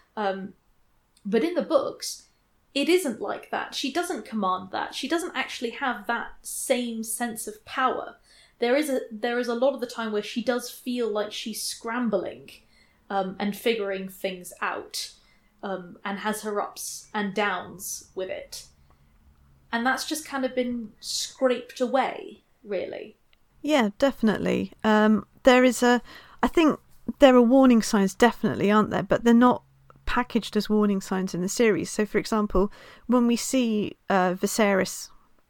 But in the books, it isn't like that. She doesn't command that. She doesn't actually have that same sense of power. There is a lot of the time where she does feel like she's scrambling and figuring things out, and has her ups and downs with it. And that's just kind of been scraped away, really. Yeah, definitely. I think there are warning signs, definitely, aren't there? But they're not packaged as warning signs in the series. So, for example, when we see Viserys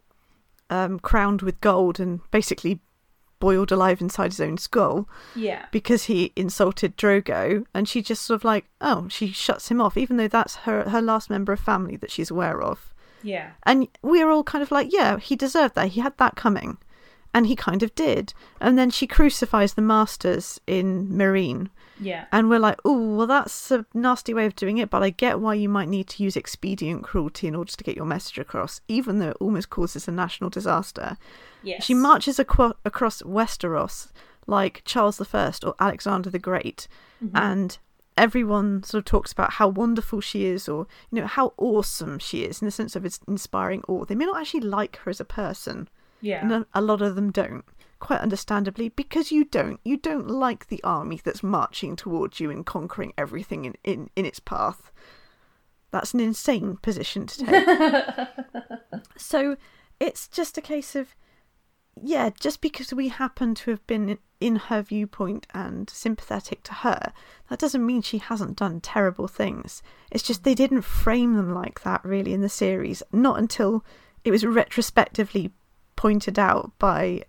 crowned with gold and basically boiled alive inside his own skull, because he insulted Drogo, and she just sort of like, she shuts him off, even though that's her last member of family that she's aware of. Yeah. And we're all kind of like, yeah, he deserved that. He had that coming. And he kind of did. And then she crucifies the Masters in Meereen. Yeah. And we're like, oh, well, that's a nasty way of doing it, but I get why you might need to use expedient cruelty in order to get your message across, even though it almost causes a national disaster. Yes. She marches across Westeros like Charles I or Alexander the Great. Mm-hmm. And everyone sort of talks about how wonderful she is, or how awesome she is, in the sense of it's inspiring awe. They may not actually like her as a person. Yeah. And a lot of them don't, quite understandably, because you don't like the army that's marching towards you and conquering everything in its path. That's an insane position to take. So it's just a case of, just because we happen to have been in her viewpoint and sympathetic to her, that doesn't mean she hasn't done terrible things. It's just they didn't frame them like that really in the series, not until it was retrospectively pointed out by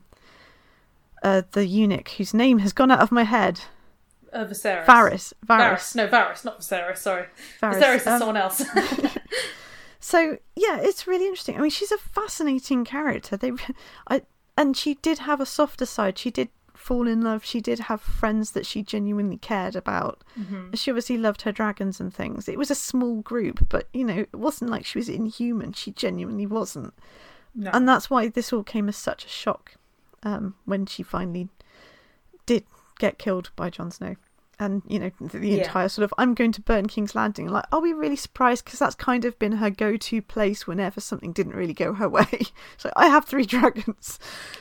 the eunuch whose name has gone out of my head. Viserys. Varys. No, Varys, not Viserys, sorry. Varys. Viserys is someone else. So, it's really interesting. I mean, she's a fascinating character. And she did have a softer side. She did fall in love. She did have friends that she genuinely cared about. Mm-hmm. She obviously loved her dragons and things. It was a small group, but, it wasn't like she was inhuman. She genuinely wasn't. No. And that's why this all came as such a shock when she finally did get killed by Jon Snow. And, the entire sort of, I'm going to burn King's Landing. Like, are we really surprised? Because that's kind of been her go-to place whenever something didn't really go her way. So I have 3 dragons.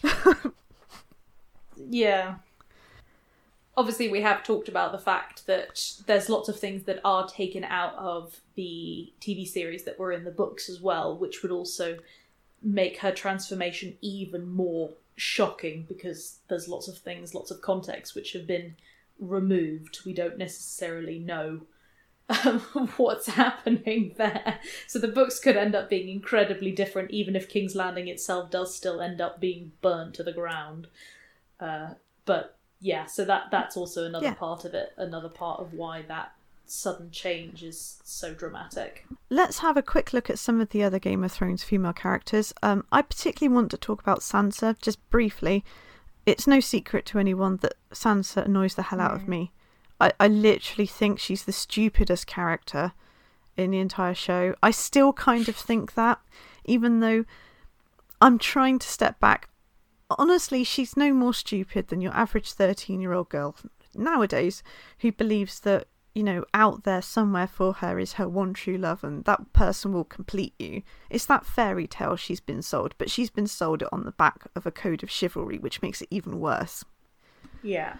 Yeah. Obviously, we have talked about the fact that there's lots of things that are taken out of the TV series that were in the books as well, which would also make her transformation even more shocking, because there's lots of things, lots of context which have been removed. We don't necessarily know what's happening there. So the books could end up being incredibly different, even if King's Landing itself does still end up being burnt to the ground. But yeah, so that's also another part of it, another part of why that sudden change is so dramatic. Let's have a quick look at some of the other Game of Thrones female characters. I particularly want to talk about Sansa, just briefly. It's no secret to anyone that Sansa annoys the hell out of me. I literally think she's the stupidest character in the entire show. I still kind of think that, even though I'm trying to step back. honestly, she's no more stupid than your average 13-year-old girl nowadays who believes that, out there somewhere for her is her one true love and that person will complete you. It's that fairy tale she's been sold, but she's been sold it on the back of a code of chivalry, which makes it even worse. Yeah.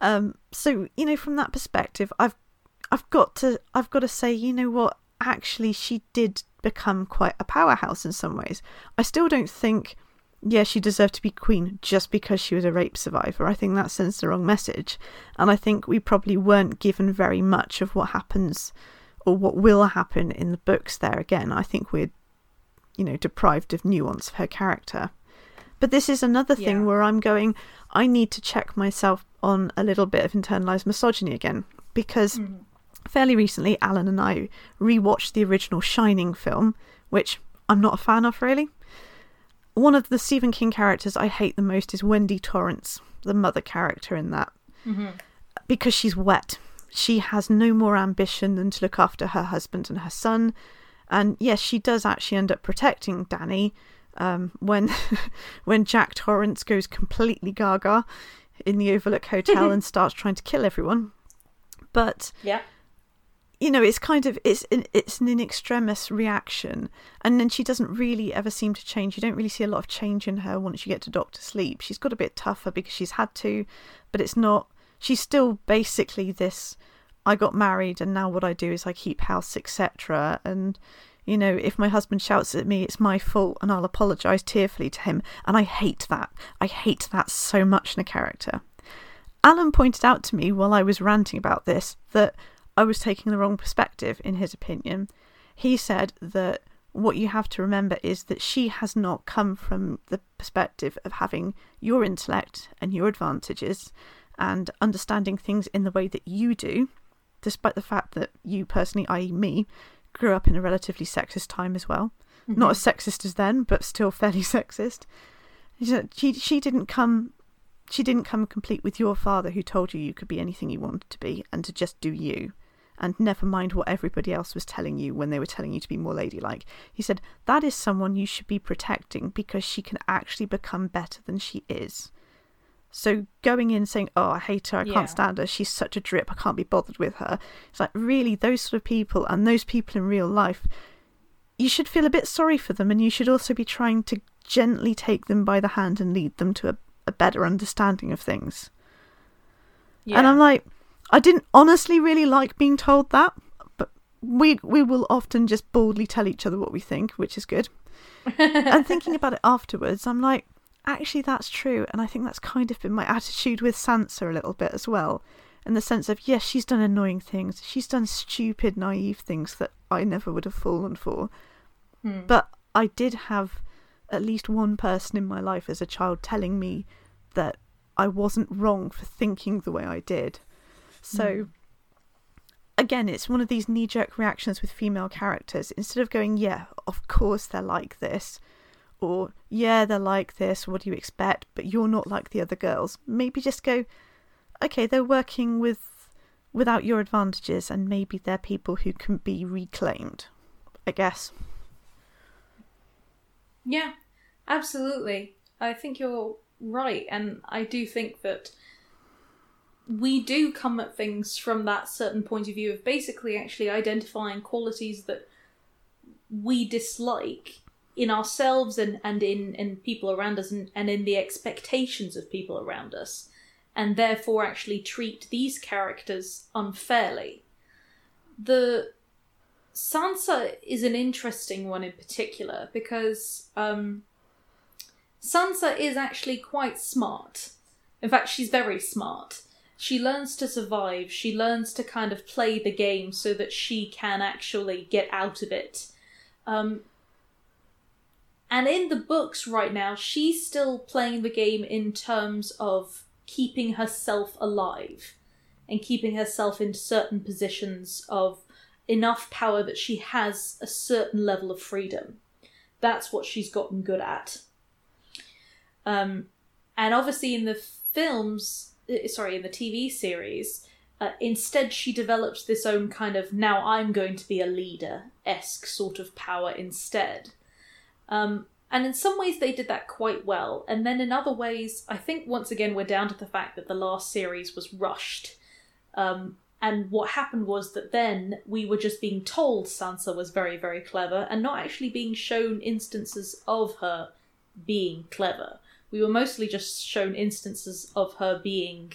So, from that perspective, I've got to say, what? Actually, she did become quite a powerhouse in some ways. I still don't think, she deserved to be queen just because she was a rape survivor. I think that sends the wrong message. And I think we probably weren't given very much of what happens or what will happen in the books there again. I think we're, deprived of nuance of her character. But this is another thing where I'm going, I need to check myself on a little bit of internalised misogyny again. Because fairly recently, Alan and I rewatched the original Shining film, which I'm not a fan of, really. One of the Stephen King characters I hate the most is Wendy Torrance, the mother character in that. Because she's wet. She has no more ambition than to look after her husband and her son. And yes, she does actually end up protecting Danny when Jack Torrance goes completely gaga in the Overlook Hotel and starts trying to kill everyone. But it's kind of it's an in extremis reaction, and then she doesn't really ever seem to change. You don't really see a lot of change in her once you get to Doctor Sleep. She's got a bit tougher because she's had to, but it's not. She's still basically this. I got married, and now what I do is I keep house, etc. And if my husband shouts at me, it's my fault, and I'll apologise tearfully to him. And I hate that. I hate that so much in a character. Alan pointed out to me while I was ranting about this that I was taking the wrong perspective, in his opinion. He said that what you have to remember is that she has not come from the perspective of having your intellect and your advantages and understanding things in the way that you do, despite the fact that you personally, i.e. me, grew up in a relatively sexist time as well. Not as sexist as then, but still fairly sexist. She didn't come complete with your father who told you could be anything you wanted to be and to just do you. And never mind what everybody else was telling you when they were telling you to be more ladylike. He said, that is someone you should be protecting because she can actually become better than she is. So going in saying, oh, I hate her, I can't stand her, she's such a drip, I can't be bothered with her. It's like, really, those sort of people and those people in real life, you should feel a bit sorry for them, and you should also be trying to gently take them by the hand and lead them to a better understanding of things. And I'm like, I didn't honestly really like being told that, but we will often just boldly tell each other what we think, which is good. And thinking about it afterwards, I'm like, actually that's true, and I think that's kind of been my attitude with Sansa a little bit as well, in the sense of, yes, she's done annoying things, she's done stupid, naive things that I never would have fallen for, but I did have at least one person in my life as a child telling me that I wasn't wrong for thinking the way I did. So, again, it's one of these knee-jerk reactions with female characters. Instead of going, yeah, of course they're like this, or, yeah, they're like this, what do you expect, but you're not like the other girls. Maybe just go, okay, they're working without your advantages, and maybe they're people who can be reclaimed, I guess. Yeah, absolutely. I think you're right, and I do think that we do come at things from that certain point of view of basically actually identifying qualities that we dislike in ourselves and in people around us and in the expectations of people around us, and therefore actually treat these characters unfairly. The Sansa is an interesting one in particular because Sansa is actually quite smart. In fact, she's very smart. She learns to survive. She learns to kind of play the game so that she can actually get out of it. And in the books right now, she's still playing the game in terms of keeping herself alive and keeping herself in certain positions of enough power that she has a certain level of freedom. That's what she's gotten good at. And obviously in the in the TV series, instead she develops this own kind of, now I'm going to be a leader-esque sort of power instead. And in some ways they did that quite well. And then in other ways, I think once again we're down to the fact that the last series was rushed. And what happened was that then we were just being told Sansa was very, very clever and not actually being shown instances of her being clever. We were mostly just shown instances of her being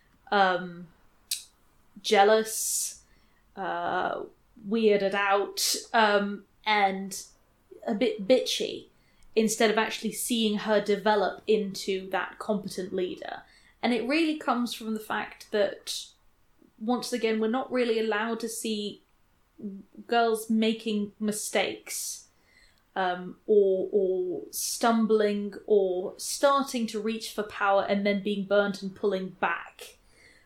jealous, weirded out, and a bit bitchy, instead of actually seeing her develop into that competent leader. And it really comes from the fact that, once again, we're not really allowed to see girls making mistakes, or stumbling, or starting to reach for power and then being burnt and pulling back.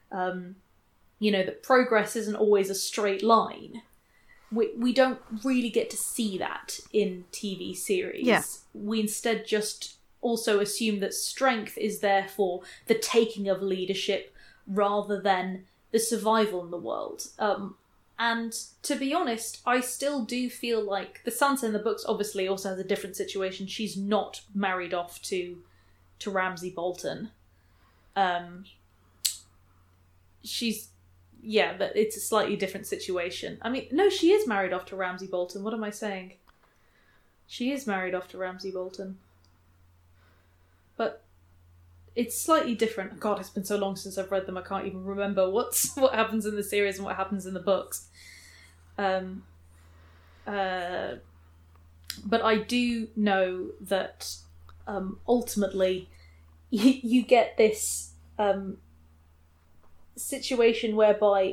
That progress isn't always a straight line. We don't really get to see that in TV series. Yeah. We instead just also assume that strength is there for the taking of leadership rather than the survival in the world. And to be honest, I still do feel like the Sansa in the books obviously also has a different situation. She's not married off to Ramsay Bolton. But it's a slightly different situation. I mean, no, she is married off to Ramsay Bolton. What am I saying? She is married off to Ramsay Bolton. But it's slightly different. God, it's been so long since I've read them, I can't even remember what happens in the series and what happens in the books. But I do know that ultimately you get this situation whereby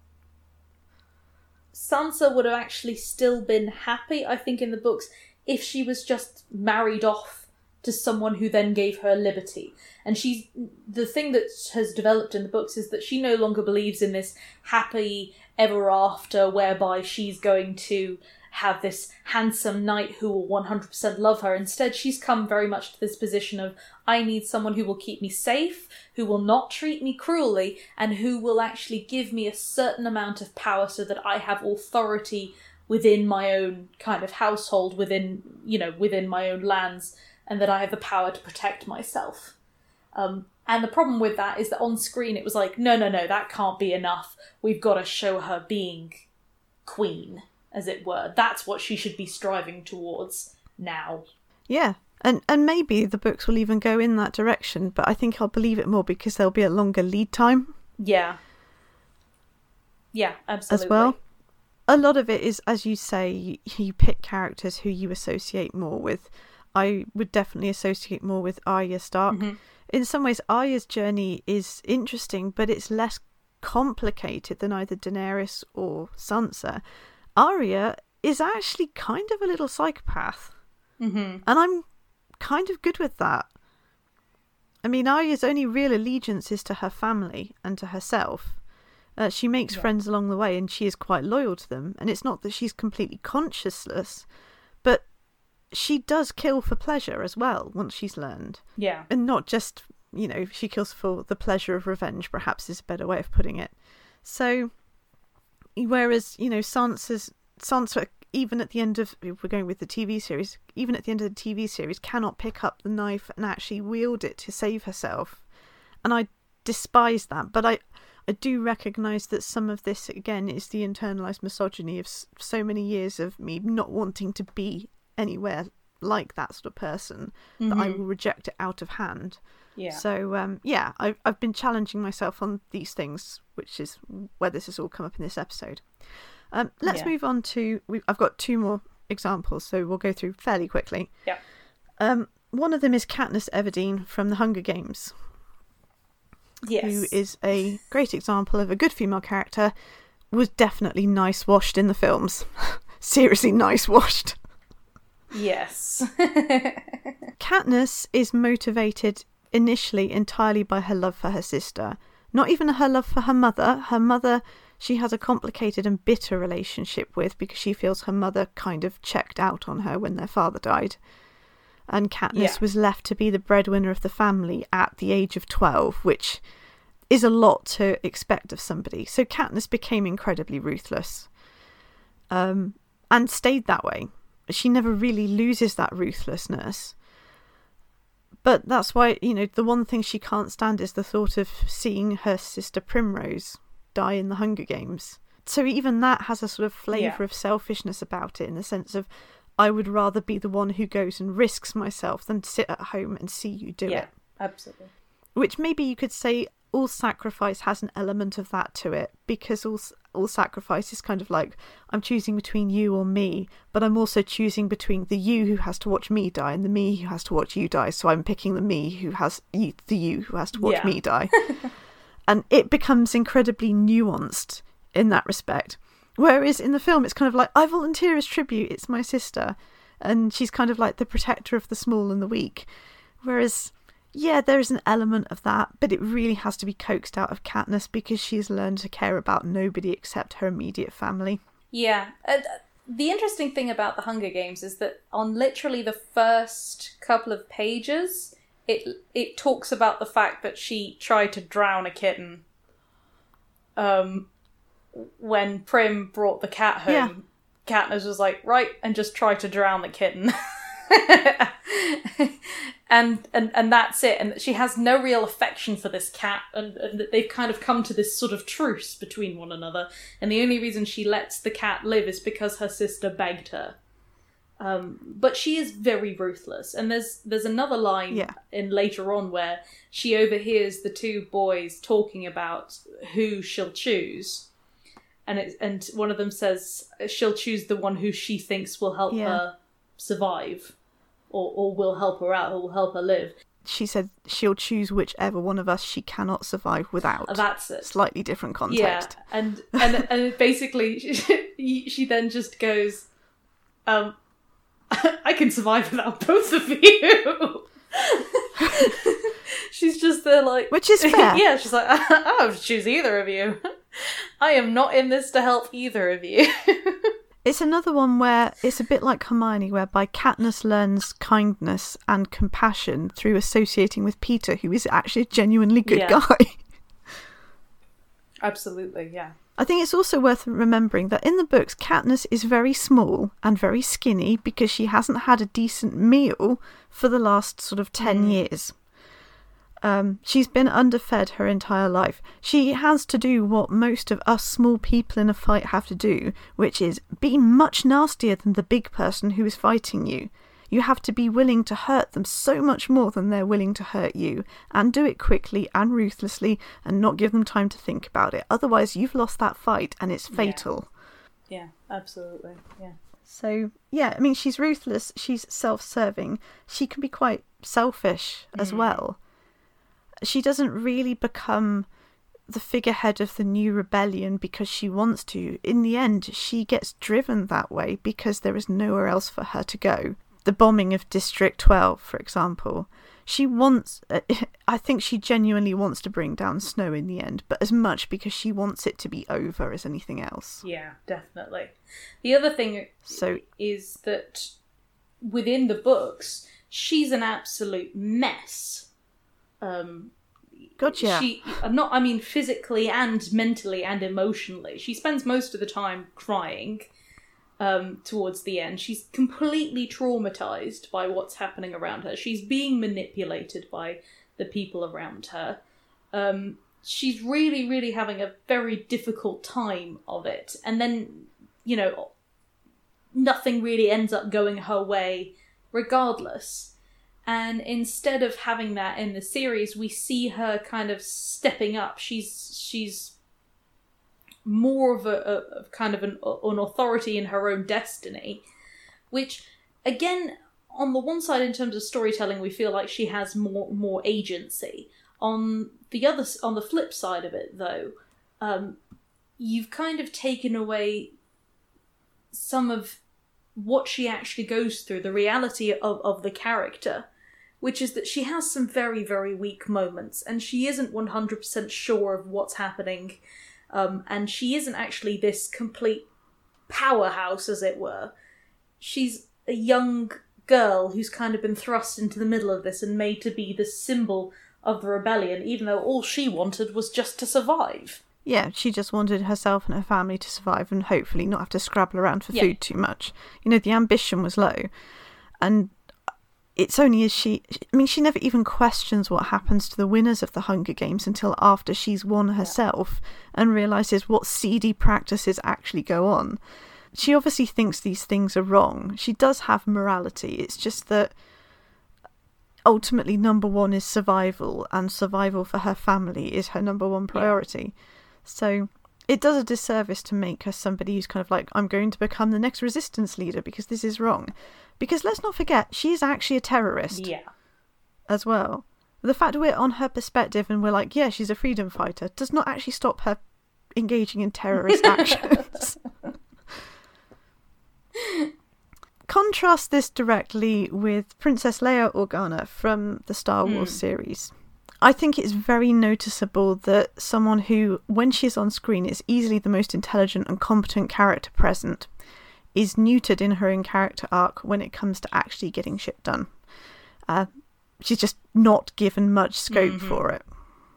Sansa would have actually still been happy, I think, in the books, if she was just married off to someone who then gave her liberty. And the thing that has developed in the books is that she no longer believes in this happy ever after whereby she's going to have this handsome knight who will 100% love her. Instead, she's come very much to this position of, I need someone who will keep me safe, who will not treat me cruelly, and who will actually give me a certain amount of power so that I have authority within my own kind of household, within my own lands, and that I have the power to protect myself. And the problem with that is that on screen it was like, no, that can't be enough. We've got to show her being queen, as it were. That's what she should be striving towards now. Yeah, and maybe the books will even go in that direction, but I think I'll believe it more because there'll be a longer lead time. Yeah. Yeah, absolutely. As well. A lot of it is, as you say, you pick characters who you associate more with. I would definitely associate more with Arya Stark. Mm-hmm. In some ways, Arya's journey is interesting, but it's less complicated than either Daenerys or Sansa. Arya is actually kind of a little psychopath. Mm-hmm. And I'm kind of good with that. I mean, Arya's only real allegiance is to her family and to herself. She makes friends along the way and she is quite loyal to them. And it's not that she's completely conscienceless, but she does kill for pleasure as well once she's learned. Yeah. And not just, she kills for the pleasure of revenge, perhaps is a better way of putting it. So, whereas, Sansa, even at the end of, if we're going with the TV series, even at the end of the TV series, cannot pick up the knife and actually wield it to save herself. And I despise that. But I do recognise that some of this, again, is the internalised misogyny of so many years of me not wanting to be anywhere like that sort of person, that I will reject it out of hand. Yeah. So, I've been challenging myself on these things, which is where this has all come up in this episode. Let's move on to... I've got two more examples, so we'll go through fairly quickly. Yeah. One of them is Katniss Everdeen from The Hunger Games. Yes. Who is a great example of a good female character, was definitely nice washed in the films. Seriously nice washed. Yes. Katniss is motivated initially entirely by her love for her sister. Not even her love for her mother. Her mother, she has a complicated and bitter relationship with because she feels her mother kind of checked out on her when their father died. And Katniss was left to be the breadwinner of the family at the age of 12, which is a lot to expect of somebody. So Katniss became incredibly ruthless. And stayed that way. she never really loses that ruthlessness. But that's why, the one thing she can't stand is the thought of seeing her sister Primrose die in the Hunger Games. So even that has a sort of flavour of selfishness about it, in the sense of, I would rather be the one who goes and risks myself than sit at home and see you do it. Yeah, absolutely. Which maybe you could say all sacrifice has an element of that to it, because all sacrifice is kind of like, I'm choosing between you or me, but I'm also choosing between the you who has to watch me die and the me who has to watch you die, so I'm picking the me who has the you who has to watch me die. And it becomes incredibly nuanced in that respect. Whereas in the film, it's kind of like, I volunteer as tribute, it's my sister, and she's kind of like the protector of the small and the weak. Whereas, yeah, there is an element of that, but it really has to be coaxed out of Katniss, because she's learned to care about nobody except her immediate family. Yeah. The interesting thing about the Hunger Games is that on literally the first couple of pages, it talks about the fact that she tried to drown a kitten. When Prim brought the cat home, Katniss was like, right, and just try to drown the kitten. and that's it. And she has no real affection for this cat, and they've kind of come to this sort of truce between one another. And the only reason she lets the cat live is because her sister begged her. But she is very ruthless. And there's another line in later on where she overhears the two boys talking about who she'll choose. And one of them says she'll choose the one who she thinks will help her survive, or will help her out, or will help her live. She said she'll choose whichever one of us she cannot survive without. That's it. Slightly different context. Yeah, and basically she then just goes, I can survive without both of you. She's just there like... Which is fair. Yeah, she's like, I'll choose either of you. I am not in this to help either of you. It's another one where it's a bit like Hermione, whereby Katniss learns kindness and compassion through associating with Peter, who is actually a genuinely good guy. Absolutely, yeah. I think it's also worth remembering that in the books, Katniss is very small and very skinny because she hasn't had a decent meal for the last sort of 10 years. She's been underfed her entire life. She has to do what most of us small people in a fight have to do, which is be much nastier than the big person who is fighting you. You have to be willing to hurt them so much more than they're willing to hurt you, and do it quickly and ruthlessly and not give them time to think about it. Otherwise, you've lost that fight and it's fatal. Yeah, absolutely. Yeah. So, yeah, I mean, she's ruthless, she's self-serving, she can be quite selfish as well. She doesn't really become the figurehead of the new rebellion because she wants to. In the end, she gets driven that way because there is nowhere else for her to go. The bombing of District 12, for example. I think she genuinely wants to bring down Snow in the end, but as much because she wants it to be over as anything else. Yeah, definitely. The other thing is that within the books, she's an absolute mess. Gotcha. Physically and mentally and emotionally. She spends most of the time crying towards the end. She's completely traumatized by what's happening around her. She's being manipulated by the people around her. She's really, really having a very difficult time of it. And then, nothing really ends up going her way regardless. And instead of having that in the series, we see her kind of stepping up. She's more of a kind of an authority in her own destiny, which, again, on the one side, in terms of storytelling, we feel like she has more agency. On the flip side of it, though, you've kind of taken away some of what she actually goes through, the reality of the character, which is that she has some very, very weak moments, and she isn't 100% sure of what's happening, and she isn't actually this complete powerhouse, as it were. She's a young girl who's kind of been thrust into the middle of this and made to be the symbol of the rebellion, even though all she wanted was just to survive. Yeah, she just wanted herself and her family to survive and hopefully not have to scrabble around for Yeah. food too much. You know, the ambition was low. And it's only as she never even questions what happens to the winners of the Hunger Games until after she's won herself and realises what seedy practices actually go on. She obviously thinks these things are wrong. She does have morality. It's just that ultimately number one is survival, and survival for her family is her number one priority. So it does a disservice to make her somebody who's kind of like, I'm going to become the next resistance leader because this is wrong. Because let's not forget, she's actually a terrorist as well. The fact that we're on her perspective and we're like, yeah, she's a freedom fighter, does not actually stop her engaging in terrorist actions. Contrast this directly with Princess Leia Organa from the Star Wars series. I think it's very noticeable that someone who, when she's on screen, is easily the most intelligent and competent character present, is neutered in her in-character arc when it comes to actually getting shit done. She's just not given much scope for it.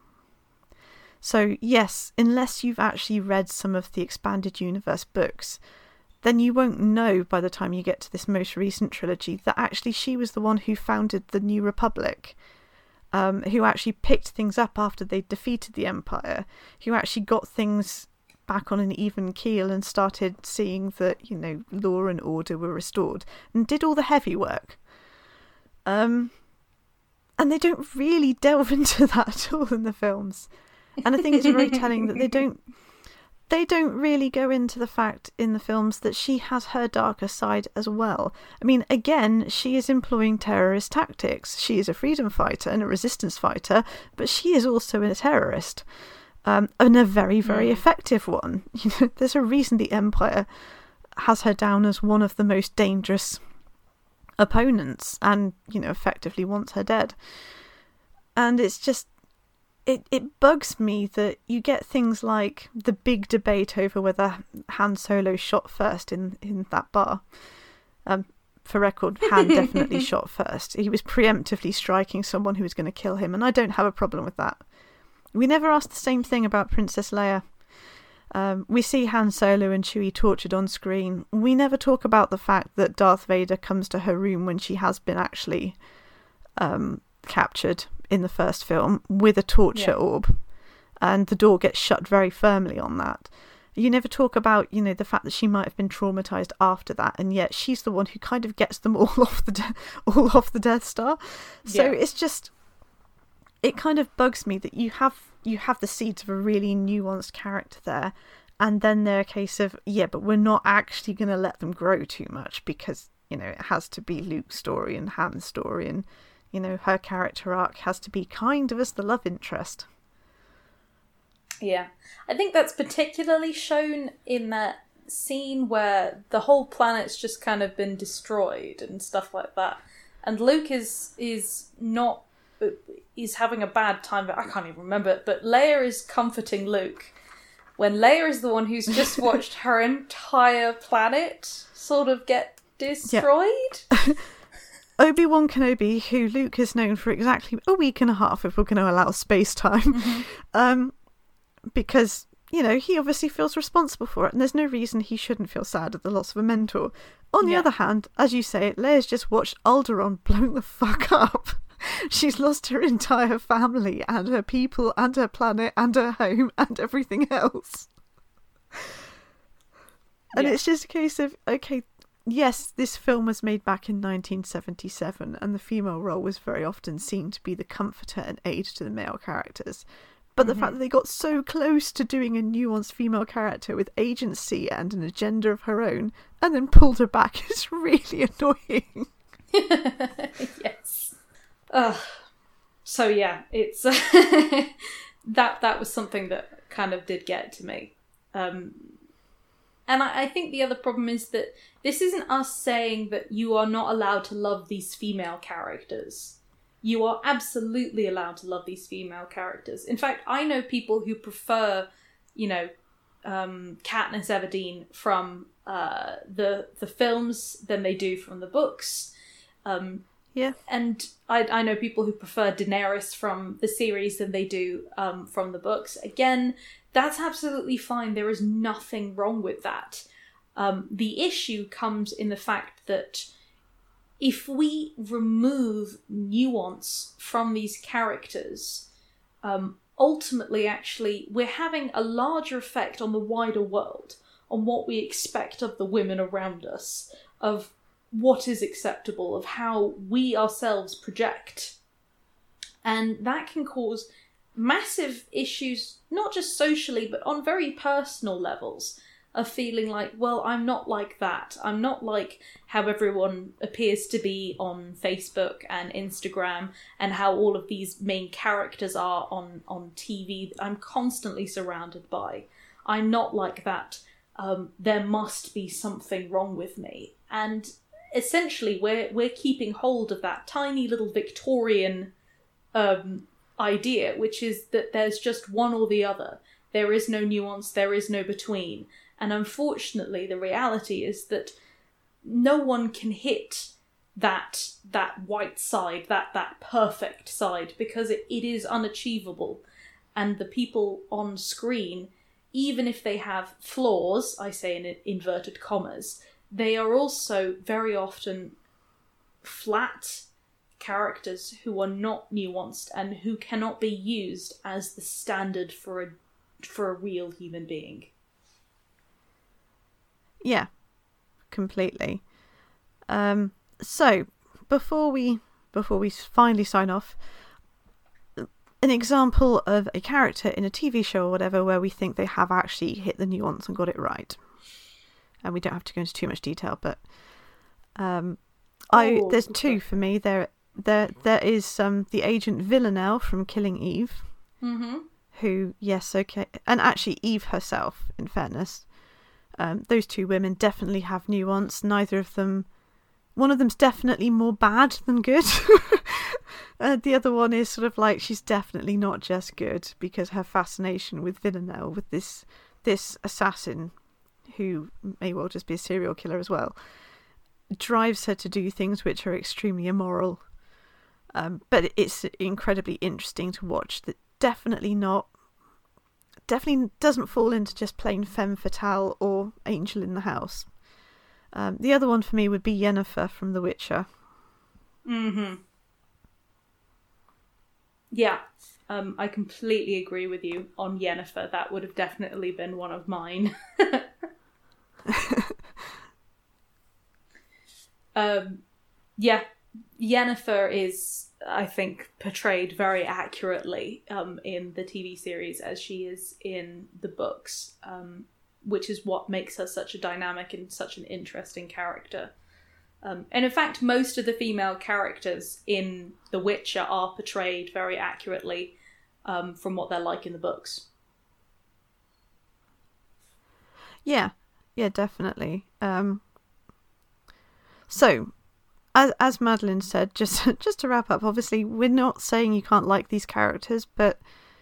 So yes, unless you've actually read some of the Expanded Universe books, then you won't know by the time you get to this most recent trilogy that actually she was the one who founded the New Republic, who actually picked things up after they defeated the Empire, who actually got things back on an even keel and started seeing that, you know, law and order were restored, and did all the heavy work. And they don't really delve into that at all in the films. And I think it's very telling that they don't really go into the fact in the films that she has her darker side as well. I mean, again, she is employing terrorist tactics. She is a freedom fighter and a resistance fighter, but she is also a terrorist. And a very, very effective one. You know, there's a reason the Empire has her down as one of the most dangerous opponents and, you know, effectively wants her dead. And it's just, it bugs me that you get things like the big debate over whether Han Solo shot first in that bar. For record, Han definitely shot first. He was preemptively striking someone who was going to kill him, and I don't have a problem with that. We never asked the same thing about Princess Leia. We see Han Solo and Chewie tortured on screen. We never talk about the fact that Darth Vader comes to her room when she has been actually captured in the first film with a torture orb, and the door gets shut very firmly on that. You never talk about, you know, the fact that she might have been traumatized after that, and yet she's the one who kind of gets them all off the Death Star. So it's just, it kind of bugs me that you have the seeds of a really nuanced character there, and then they're a case of, but we're not actually going to let them grow too much because, you know, it has to be Luke's story and Han's story, and, you know, her character arc has to be kind of as the love interest. Yeah. I think that's particularly shown in that scene where the whole planet's just kind of been destroyed and stuff like that. And Luke is having a bad time, but I can't even remember it. But Leia is comforting Luke when Leia is the one who's just watched her entire planet sort of get destroyed. Yeah. Obi-Wan Kenobi, who Luke has known for exactly a week and a half, if we're going to allow space-time, because, you know, he obviously feels responsible for it, and there's no reason he shouldn't feel sad at the loss of a mentor. On the other hand, as you say, Leia's just watched Alderaan blow the fuck up. She's lost her entire family and her people and her planet and her home and everything else. And it's just a case of, okay, yes, this film was made back in 1977 and the female role was very often seen to be the comforter and aid to the male characters. But the fact that they got so close to doing a nuanced female character with agency and an agenda of her own and then pulled her back is really annoying. Yes. So yeah, it's that was something that kind of did get to me. And I think the other problem is that this isn't us saying that you are not allowed to love these female characters. You are absolutely allowed to love these female characters. In fact, I know people who prefer, you know, Katniss Everdeen from the films than they do from the books. Yeah. And I know people who prefer Daenerys from the series than they do from the books. Again, that's absolutely fine. There is nothing wrong with that. The issue comes in the fact that if we remove nuance from these characters, ultimately, actually, we're having a larger effect on the wider world, on what we expect of the women around us, of what is acceptable, of how we ourselves project. And that can cause massive issues, not just socially, but on very personal levels, of feeling like, well, I'm not like that. I'm not like how everyone appears to be on Facebook and Instagram, and how all of these main characters are on TV that I'm constantly surrounded by. I'm not like that. There must be something wrong with me. And essentially, we're keeping hold of that tiny little Victorian idea, which is that there's just one or the other. There is no nuance, there is no between. And unfortunately, the reality is that no one can hit that white side, that perfect side, because it is unachievable. And the people on screen, even if they have flaws, I say in inverted commas, they are also very often flat characters who are not nuanced and who cannot be used as the standard for a real human being. Yeah, completely. So before we finally sign off, an example of a character in a TV show or whatever where we think they have actually hit the nuance and got it right. And we don't have to go into too much detail, but there's two for me. There is the agent Villanelle from Killing Eve, who, yes, okay, and actually Eve herself, in fairness. Those two women definitely have nuance. One of them's definitely more bad than good. The other one is sort of like, she's definitely not just good, because her fascination with Villanelle, with this assassin, who may well just be a serial killer as well, drives her to do things which are extremely immoral. But it's incredibly interesting to watch. That definitely doesn't fall into just plain femme fatale or angel in the house. The other one for me would be Yennefer from The Witcher. Yeah, I completely agree with you on Yennefer. That would have definitely been one of mine. Yeah, Yennefer is, I think, portrayed very accurately in the TV series as she is in the books, which is what makes her such a dynamic and such an interesting character. And in fact, most of the female characters in The Witcher are portrayed very accurately from what they're like in the books. Yeah, definitely. So, as Madeline said, just to wrap up, obviously we're not saying you can't like these characters, but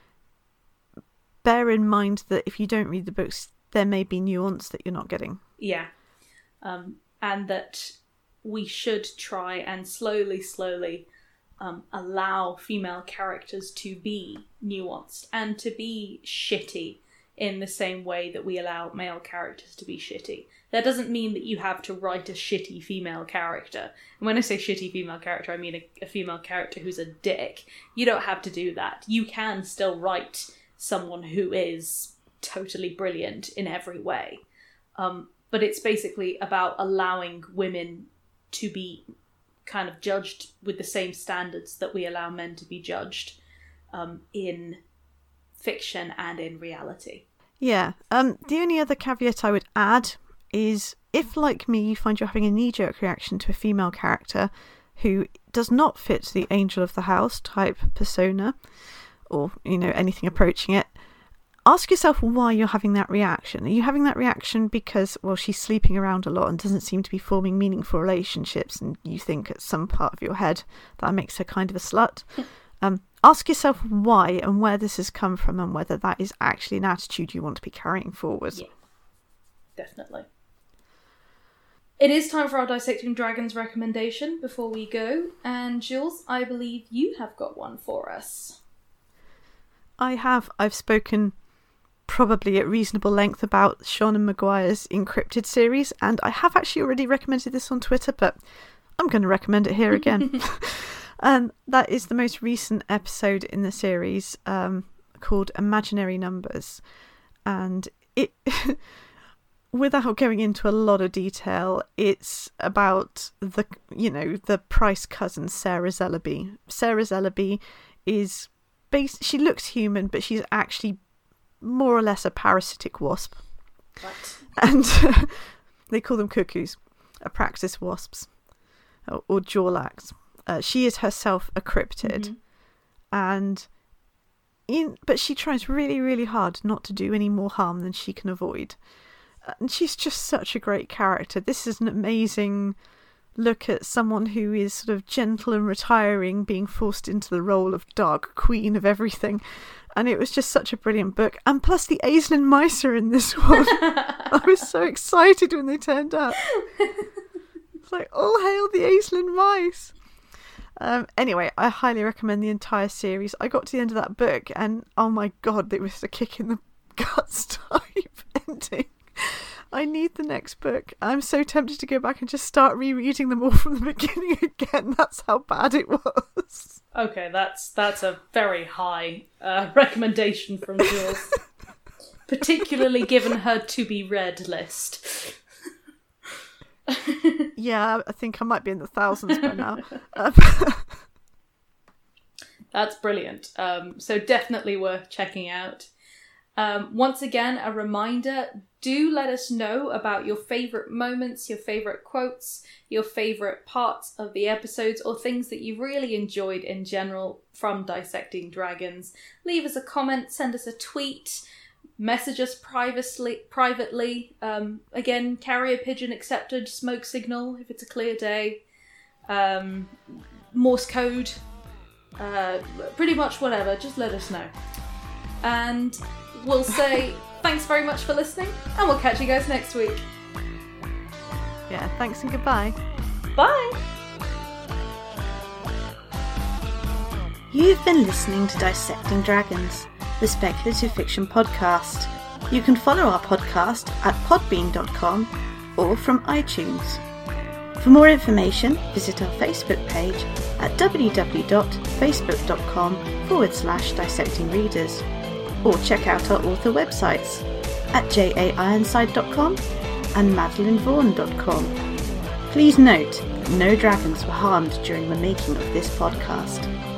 bear in mind that if you don't read the books, there may be nuance that you're not getting. Yeah. And that we should try and slowly allow female characters to be nuanced and to be shitty in the same way that we allow male characters to be shitty. That doesn't mean that you have to write a shitty female character. And when I say shitty female character, I mean a female character who's a dick. You don't have to do that. You can still write someone who is totally brilliant in every way. But it's basically about allowing women to be kind of judged with the same standards that we allow men to be judged in fiction and in reality. Yeah. The only other caveat I would add is, if, like me, you find you're having a knee-jerk reaction to a female character who does not fit the angel of the house type persona, or, anything approaching it, ask yourself why you're having that reaction. Are you having that reaction because, well, she's sleeping around a lot and doesn't seem to be forming meaningful relationships, and you think at some part of your head that makes her kind of a slut? Ask yourself why and where this has come from, and whether that is actually an attitude you want to be carrying forward. Yeah, definitely. It is time for our Dissecting Dragons recommendation before we go. And Jules, I believe you have got one for us. I have. I've spoken probably at reasonable length about Seanan McGuire's Encrypted series, and I have actually already recommended this on Twitter, but I'm going to recommend it here again. And that is the most recent episode in the series, called Imaginary Numbers. And it, without going into a lot of detail, it's about the Price cousin, Sarah Zellaby. Sarah Zellaby is she looks human, but she's actually more or less a parasitic wasp. What? And they call them cuckoos, Apraxis wasps, or Jorlax. She is herself a cryptid, and but she tries really, really hard not to do any more harm than she can avoid. And she's just such a great character. This is an amazing look at someone who is sort of gentle and retiring, being forced into the role of dark queen of everything. And it was just such a brilliant book. And plus the Aislinn mice are in this one. I was so excited when they turned up. It's like, all hail the Aislinn mice. Anyway, I highly recommend the entire series. I got to the end of that book and oh my god, it was a kick in the guts type ending. I need the next book. I'm so tempted to go back and just start rereading them all from the beginning again. That's how bad it was. Okay, that's a very high recommendation from Jules. Particularly given her to-be-read list. Yeah, I think I might be in the thousands by now. That's brilliant. So definitely worth checking out. Once again, a reminder, do let us know about your favourite moments, your favourite quotes, your favourite parts of the episodes, or things that you really enjoyed in general from Dissecting Dragons. Leave us a comment, send us a tweet, message us privately. Again, carrier pigeon accepted, smoke signal if it's a clear day, Morse code, pretty much whatever, just let us know. And we'll say thanks very much for listening, and we'll catch you guys next week. Yeah, thanks and goodbye. Bye! You've been listening to Dissecting Dragons, the speculative fiction podcast. You can follow our podcast at podbean.com or from iTunes. For more information, visit our Facebook page at www.facebook.com/dissectingreaders. Or check out our author websites at jaironside.com and madeleinevaughan.com. Please note, no dragons were harmed during the making of this podcast.